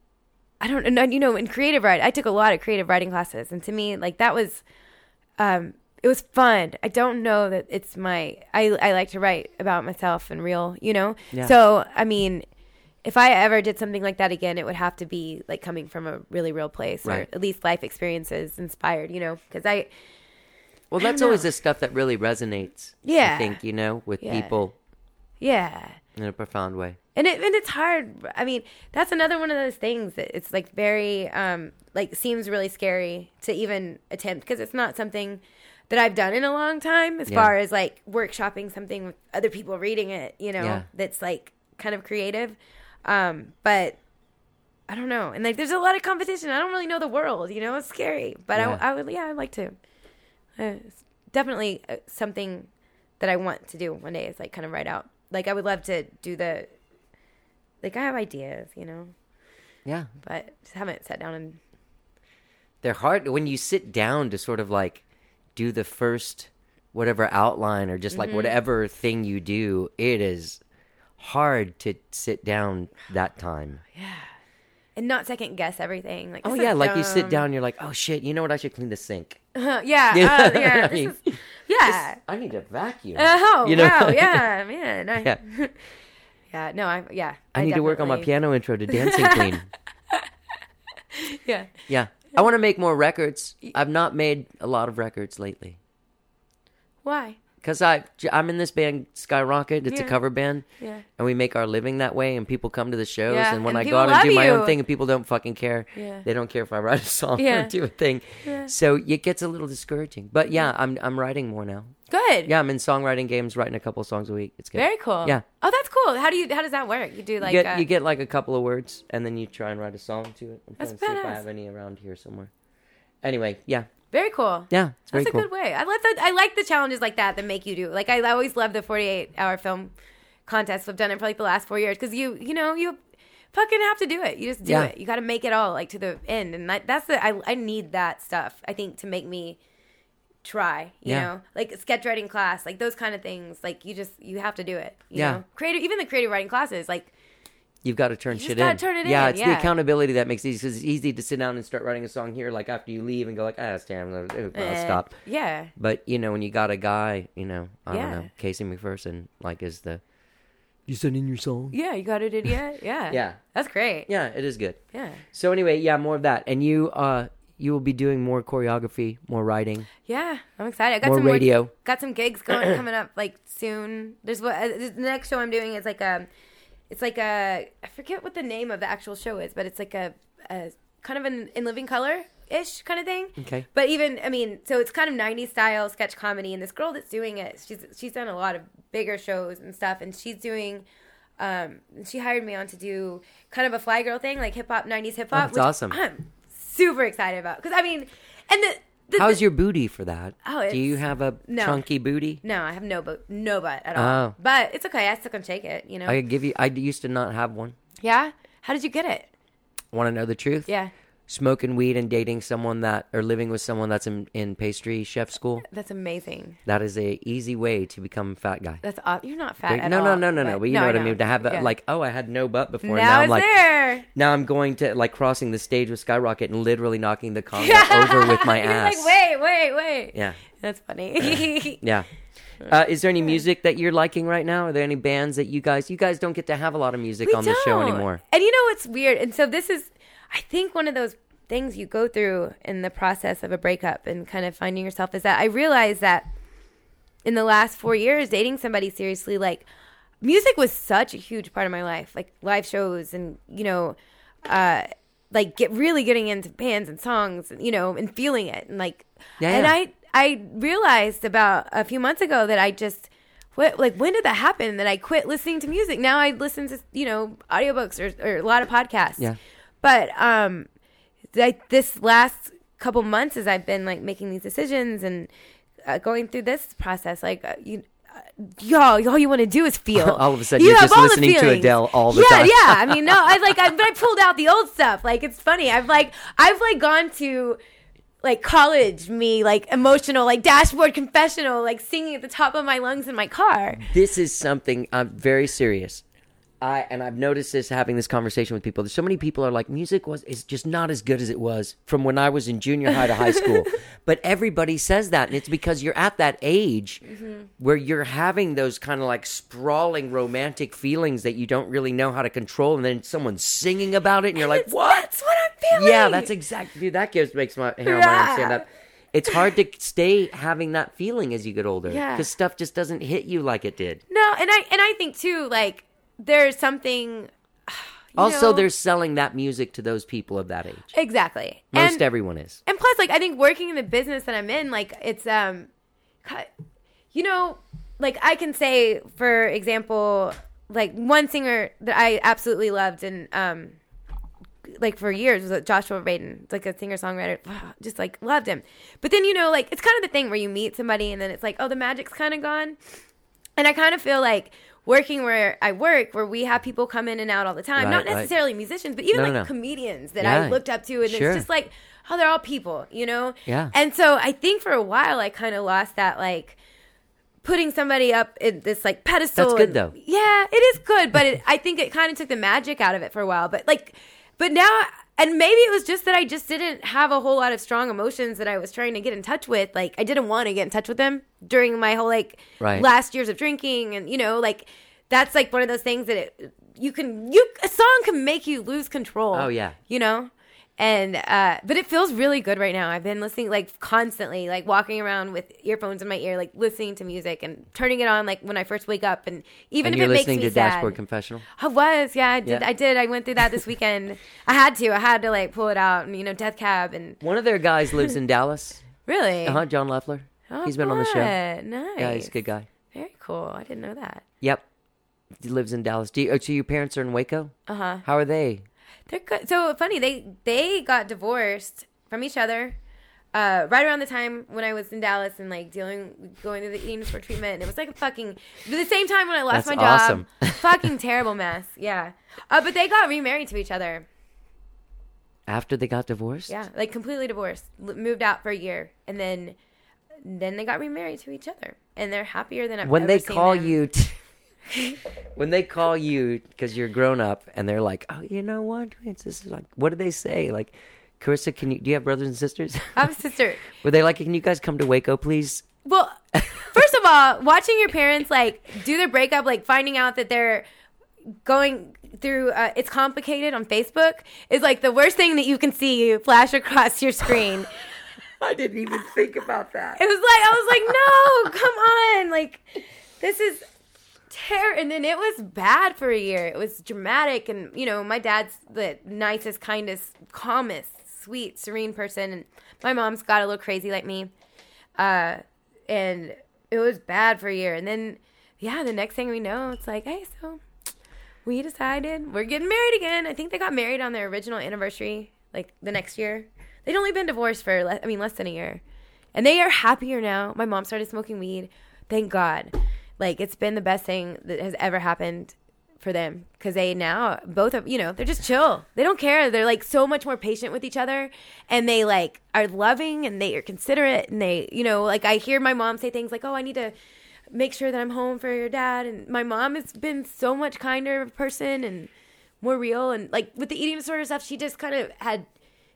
I don't know, you know, in creative writing, I took a lot of creative writing classes, and to me, like that was, um, it was fun. I don't know that it's my. I I like to write about myself and real, you know. Yeah. So I mean. If I ever did something like that again, it would have to be like coming from a really real place, right. or at least life experiences inspired, you know, because I, well, I that's don't always know. the stuff that really resonates. Yeah. I think, you know, with Yeah. people yeah. in a profound way. And it, and it's hard. I mean, that's another one of those things that it's like very, um, like seems really scary to even attempt because it's not something that I've done in a long time as Yeah. far as like workshopping something with other people reading it, you know, Yeah. that's like kind of creative. Um, but I don't know. And like, there's a lot of competition. I don't really know the world, you know, it's scary, but Yeah. I, I would, yeah, I'd like to. Uh, it's definitely uh, something that I want to do one day is like kind of write out. Like I would love to do the, like I have ideas, you know, Yeah. but just haven't sat down and. They're hard when you sit down to sort of like do the first whatever outline or just like Mm-hmm. whatever thing you do. It is hard to sit down that time. Yeah. And not second guess everything. Like, Oh this yeah, is like you sit dumb. down, you're like, oh shit, you know what? I should clean the sink. Uh, yeah. You know uh, what yeah. I this mean? is- yeah. I need to vacuum. Oh, You know? wow. Yeah, man. I, Yeah. yeah. No, I, yeah. I need to work on my definitely- piano intro to Dancing Queen. Yeah. Yeah. I want to make more records. I've not made a lot of records lately. Why? Because I'm in this band, Skyrocket. It's Yeah. a cover band. Yeah. And we make our living that way, and people come to the shows. Yeah, And when and I people go out and do love my you. own thing, and people don't fucking care. Yeah. They don't care if I write a song Yeah. or do a thing. Yeah. So it gets a little discouraging. But yeah, I'm I'm writing more now. Good. Yeah, I'm in songwriting games, writing a couple of songs a week. It's good. Very cool. Yeah. Oh, that's cool. How do you? How does that work? You do like you get uh, you get like a couple of words, and then you try and write a song to it. I'm That's trying to see if I badass. have any around here somewhere. Anyway, yeah, very cool. yeah, it's very That's a cool. good way. I like that. I like the challenges like that that make you do. Like I always love the forty-eight hour film contest. We've done it for like the last four years because you you know you fucking have to do it. You just do Yeah. it. You got to make it all like to the end, and that, that's the I I need that stuff. I think to make me try. You Yeah. know, like sketch writing class, like those kind of things. Like you just you have to do it. You Yeah. know? Creative, even the creative writing classes, like. You've got to turn You just shit gotta in. turn it yeah, in, it's the yeah. accountability that makes it easy because it's easy to sit down and start writing a song here, like after you leave and go like, ah, damn, I'll eh, stop. Yeah. But you know, when you got a guy, you know, I Yeah. don't know, Casey McPherson, like is the you send in your song. Yeah, you got it in yet? Yeah. Yeah. That's great. Yeah, it is good. Yeah. So anyway, yeah, more of that, and you, uh, you will be doing more choreography, more writing, Yeah, I'm excited. I got more some radio. More, got some gigs going coming up like soon. There's what uh, the next show I'm doing is like a, it's like a I forget what the name of the actual show is, but it's like a, a kind of an in living color ish kind of thing. Okay. But even I mean, so it's kind of nineties style sketch comedy, and this girl that's doing it, she's she's done a lot of bigger shows and stuff, and she's doing. Um, she hired me on to do kind of a fly girl thing, like hip hop, nineties hip hop. Oh, that's awesome. I'm super excited about because I mean, and the, the How's the- your booty for that? Oh, do you it's- have a no. chunky booty? No, I have no butt, no butt at all. Oh. But it's okay. I still can shake it. You know. I could give you. I used to not have one. Yeah. How did you get it? Want to know the truth? Yeah. Smoking weed and dating someone that, or living with someone that's in, in pastry chef school. That's amazing. That is a easy way to become a fat guy. That's aw- you're not fat at no, all. no, no, no, no. but- But you no, know what I know. mean. To have that, Yeah. like, oh, I had no butt before. Now, and now I'm it's like, there. now I'm going to like crossing the stage with Skyrocket and literally knocking the conga over with my You're ass. like, wait, wait, wait. Yeah, That's funny. yeah. Uh, is there any music that you're liking right now? Are there any bands that you guys you guys don't get to have a lot of music We on the show don't. anymore? And you know what's weird? And so this is, I think, one of those things you go through in the process of a breakup and kind of finding yourself is that I realized that in the last four years, dating somebody seriously, like, music was such a huge part of my life, like live shows and, you know, uh, like get really getting into bands and songs, you know, and feeling it. And like, Yeah, and yeah. I, I realized about a few months ago that I just, what, like, when did that happen? That I quit listening to music. Now I listen to, you know, audiobooks or, or a lot of podcasts. Yeah. But, um, like this last couple months as I've been like making these decisions and uh, going through this process, like, uh, you, uh, y'all, all you want to do is feel. All of a sudden, You you're have just all the listening to feelings. Adele all the yeah, time. Yeah, I mean, no, I like, I, but I pulled out the old stuff. Like, it's funny. I've like, I've like gone to like college me, like emotional, like dashboard confessional, like singing at the top of my lungs in my car. This is something I'm very serious. I and I've noticed this having this conversation with people. There's so many people are like, music was is just not as good as it was from when I was in junior high to high school. But everybody says that, and it's because you're at that age Mm-hmm. where you're having those kind of like sprawling romantic feelings that you don't really know how to control, and then someone's singing about it, and you're like, It's- what? That's what I'm feeling. Yeah, that's exactly. Dude, that gives makes my hair on my arm stand Yeah. up. It's hard to stay having that feeling as you get older Yeah. because stuff just doesn't hit you like it did. No, and I and I think too, like there's something. you Also, know- they're selling that music to those people of that age. exactly Most and, everyone is. And plus, like I think working in the business that I'm in, like it's um, ki- you know, like I can say, for example, like one singer that I absolutely loved and um, like for years was Joshua Radin, like a singer songwriter, just like loved him. But then you know, like it's kind of the thing where you meet somebody and then it's like, oh, the magic's kind of gone. And I kind of feel like working where I work, where we have people come in and out all the time, Right, not right. necessarily musicians, but even No, like no, no. comedians that Yeah, I looked up to, and sure. it's just like, oh, they're all people, you know? Yeah. And so I think for a while I kind of lost that, like, putting somebody up in this like pedestal. That's good, and- though. Yeah, it is good, but it, I think it kind of took the magic out of it for a while. But like, but now, and maybe it was just that I just didn't have a whole lot of strong emotions that I was trying to get in touch with. Like, I didn't want to get in touch with them during my whole like Right. last years of drinking, and you know, like that's like one of those things that it, you can you a song can make you lose control. Oh, yeah. you know. And uh but it feels really good right now. I've been listening like constantly, like walking around with earphones in my ear, like listening to music and turning it on like when I first wake up, and even And if you're it makes listening me to sad. Dashboard Confessional? I was, yeah, I did. Yeah. I did. I went through that this weekend. I had to. I had to like pull it out, and you know, Death Cab, and One of their guys lives in Dallas. really, Uh-huh, John Leffler. Oh, He's been on the show. fun. Nice. Yeah, he's a good guy. Very cool. I didn't know that. Yep. He lives in Dallas. Do you, oh, so your parents are in Waco? Uh huh. How are they? They're good. So funny. They they got divorced from each other. uh, right around the time when I was in Dallas and like dealing, going through the eating disorder treatment. And it was like a fucking, at the same time when I lost That's my job, awesome. fucking terrible mess. Yeah. Uh, but they got remarried to each other. After they got divorced? Yeah. Like completely divorced, L- moved out for a year. And then, then they got remarried to each other. And they're happier than I've When ever they seen call them. you, t- when they call you because you're grown up and they're like, oh, you know what? It's just like, what do they say? Like, Carissa, can you, do you have brothers and sisters? I have a sister. Were they like, can you guys come to Waco, please? Well, first of all, watching your parents like do their breakup, like finding out that they're going through uh, it's complicated on Facebook is like the worst thing that you can see flash across your screen. I didn't even think about that. It was like I was like, no, come on, like this is terror. And then it was bad for a year. It was dramatic, and you know, my dad's the nicest, kindest, calmest, sweet, serene person, and my mom's got a little crazy like me. Uh, and it was bad for a year, and then yeah, the next thing we know, it's like, hey, so we decided we're getting married again. I think they got married on their original anniversary, like the next year. They'd only been divorced for, le- I mean, less than a year. And they are happier now. My mom started smoking weed. Thank God. Like, it's been the best thing that has ever happened for them. Because they now, both of, you know, they're just chill. They don't care. They're, like, so much more patient with each other. And they, like, are loving and they are considerate. And they, you know, like, I hear my mom say things like, oh, I need to make sure that I'm home for your dad. And my mom has been so much kinder of a person and more real. And, like, with the eating disorder stuff, she just kind of had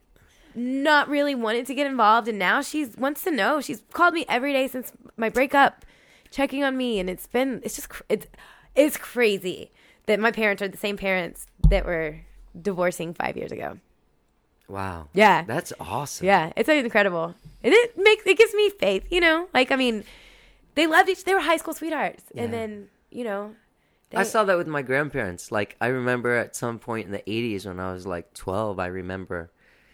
not really wanted to get involved, and now she wants to know. She's called me every day since my breakup, checking on me, and it's been it's just it's it's crazy that my parents are the same parents that were divorcing five years ago. Wow. Yeah, That's awesome. yeah, it's incredible, and it makes it gives me faith. You know, like I mean, they loved each. They were high school sweethearts, Yeah. and then you know, they, I saw that with my grandparents. Like, I remember at some point in the eighties when I was like twelve, I remember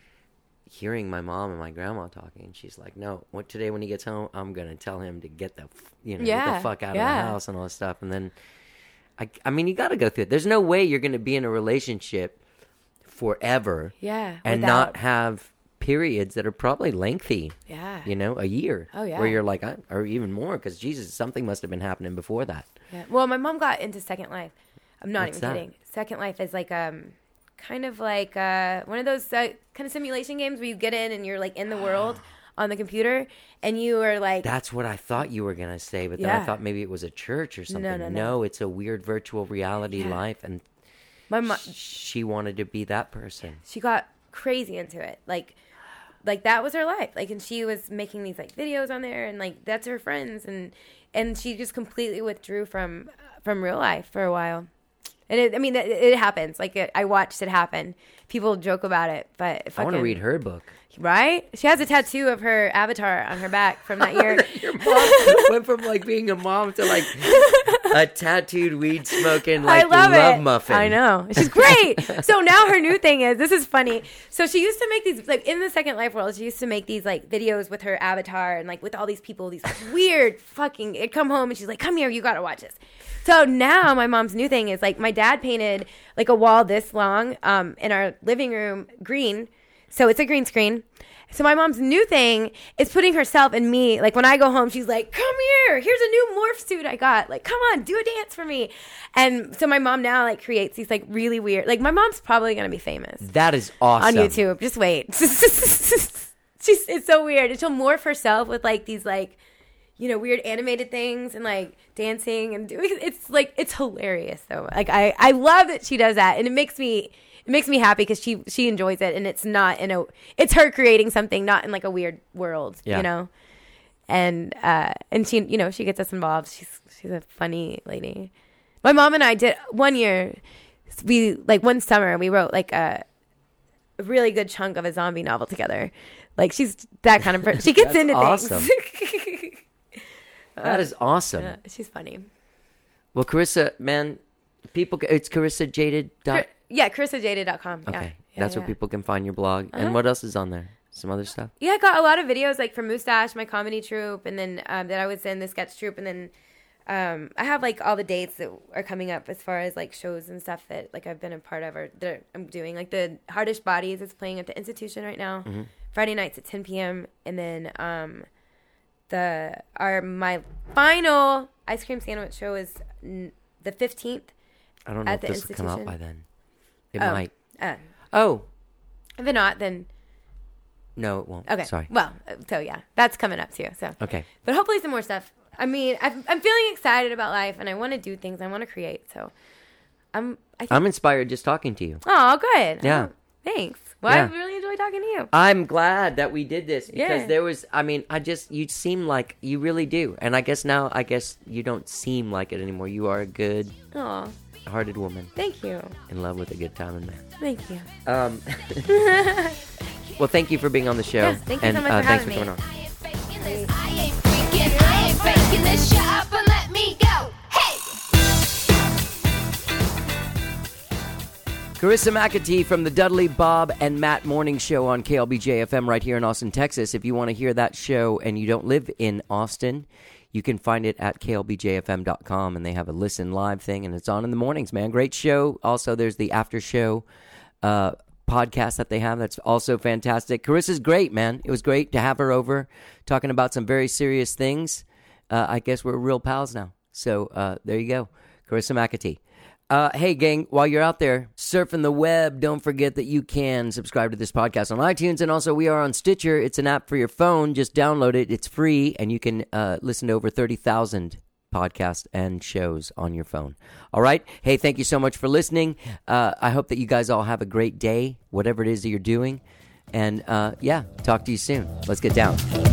hearing my mom and my grandma talking, and she's like, no, what today when he gets home, I'm going to tell him to get the, f- you know, get Yeah, the fuck out yeah. of the house and all this stuff. And then, I, I mean, you got to go through it. There's no way you're going to be in a relationship forever yeah, and without- not have periods that are probably lengthy, yeah, you know, a year. Oh, yeah. Where you're like, I, or even more, because Jesus, something must have been happening before that. yeah. Well, my mom got into Second Life. I'm not What's even that? kidding. Second Life is like um. kind of like uh, one of those uh, kind of simulation games where you get in and you're like in the world on the computer, and you are like, That's what I thought you were going to say, but then I Yeah. thought maybe it was a church or something. no, no. it's a weird virtual reality Yeah. life, and my mom, she wanted to be that person. she got crazy into it, like, like that was her life, like, and she was making these like videos on there, and like that's her friends, and and she just completely withdrew from from real life for a while. And it, I mean, it, it happens. Like it, I watched it happen. People joke about it, but I fucking, want to read her book. Right? She has a tattoo of her avatar on her back from that year. Your mom went from like being a mom to like a tattooed weed smoking like I love, love it. muffin. I know. She's great. So now her new thing is, this is funny. So she used to make these, like in the Second Life world, she used to make these like videos with her avatar and like with all these people, these weird fucking, it'd come home and she's like, come here, you got to watch this. So now my mom's new thing is like my dad painted like a wall this long um, in our living room green. So it's a green screen. So my mom's new thing is putting herself and me, like when I go home, she's like, come here, here's a new morph suit I got. Like, come on, do a dance for me. And so my mom now like creates these like really weird, like my mom's probably going to be famous That is awesome. on YouTube. Just wait. She's, it's so weird. And she'll morph herself with like these like, you know, weird animated things and like dancing and doing, it's like, it's hilarious though. Like I, I love that she does that. And it makes me, it makes me happy because she, she enjoys it, and it's not in a, it's her creating something, not in like a weird world, Yeah. you know? And, uh, and she, you know, she gets us involved. She's, she's a funny lady. My mom and I did one year, we like one summer, we wrote like a, a really good chunk of a zombie novel together. Like she's that kind of person. She gets That's into awesome. things. That is awesome. Yeah, she's funny. Well, Carissa, man, people, it's Carissa Jaded. Dot, Yeah, Carissa Jaded dot com. okay, Yeah. Yeah, that's yeah. where people can find your blog. Uh-huh. And what else is on there? Some other stuff. Yeah, I got a lot of videos like from Mustache, my comedy troupe, and then um, that I was in the sketch troupe, and then um, I have like all the dates that are coming up as far as like shows and stuff that like I've been a part of or that I'm doing. Like the Hardest Bodies is playing at the Institution right now, Mm-hmm. Friday nights at ten p.m. And then um, the our my final ice cream sandwich show is n- the fifteenth. I don't know At if the this will come out institution? by then. It Oh. might. Uh, Oh, if not, then no, it won't. okay. Sorry. Well, uh, so yeah, that's coming up too. So Okay. but hopefully some more stuff. I mean, I've, I'm feeling excited about life, and I want to do things. I want to create. So I'm. I think, I'm inspired just talking to you. oh, good. Yeah. Oh, thanks. Well, Yeah. I really enjoy talking to you. I'm glad that we did this because Yeah. there was, I mean, I just, you seem like, you really do. And I guess now, I guess you don't seem like it anymore. You are a good Oh, hearted woman thank you. in love with a good time and man. Thank you. Um, well, thank you for being on the show. Yes, thank you and so much uh, for thanks having for me. coming on. I ain't faking this. I ain't freaking. I ain't faking this. Shut up and let me go. Hey! Carissa McAtee from the Dudley, Bob, and Matt Morning Show on K L B J F M right here in Austin, Texas. If you want to hear that show and you don't live in Austin, you can find it at K L B J F M dot com, and they have a listen live thing, and it's on in the mornings, man. Great show. Also, there's the after show uh, podcast that they have. That's also fantastic. Carissa's great, man. It was great to have her over talking about some very serious things. Uh, I guess we're real pals now. So uh, there you go. Carissa McAtee. Uh, hey, gang, while you're out there surfing the web, don't forget that you can subscribe to this podcast on iTunes. And also, we are on Stitcher. It's an app for your phone. Just download it. It's free, and you can uh, listen to over thirty thousand podcasts and shows on your phone. All right? Hey, thank you so much for listening. Uh, I hope that you guys all have a great day, whatever it is that you're doing. And, uh, yeah, talk to you soon. Let's get down.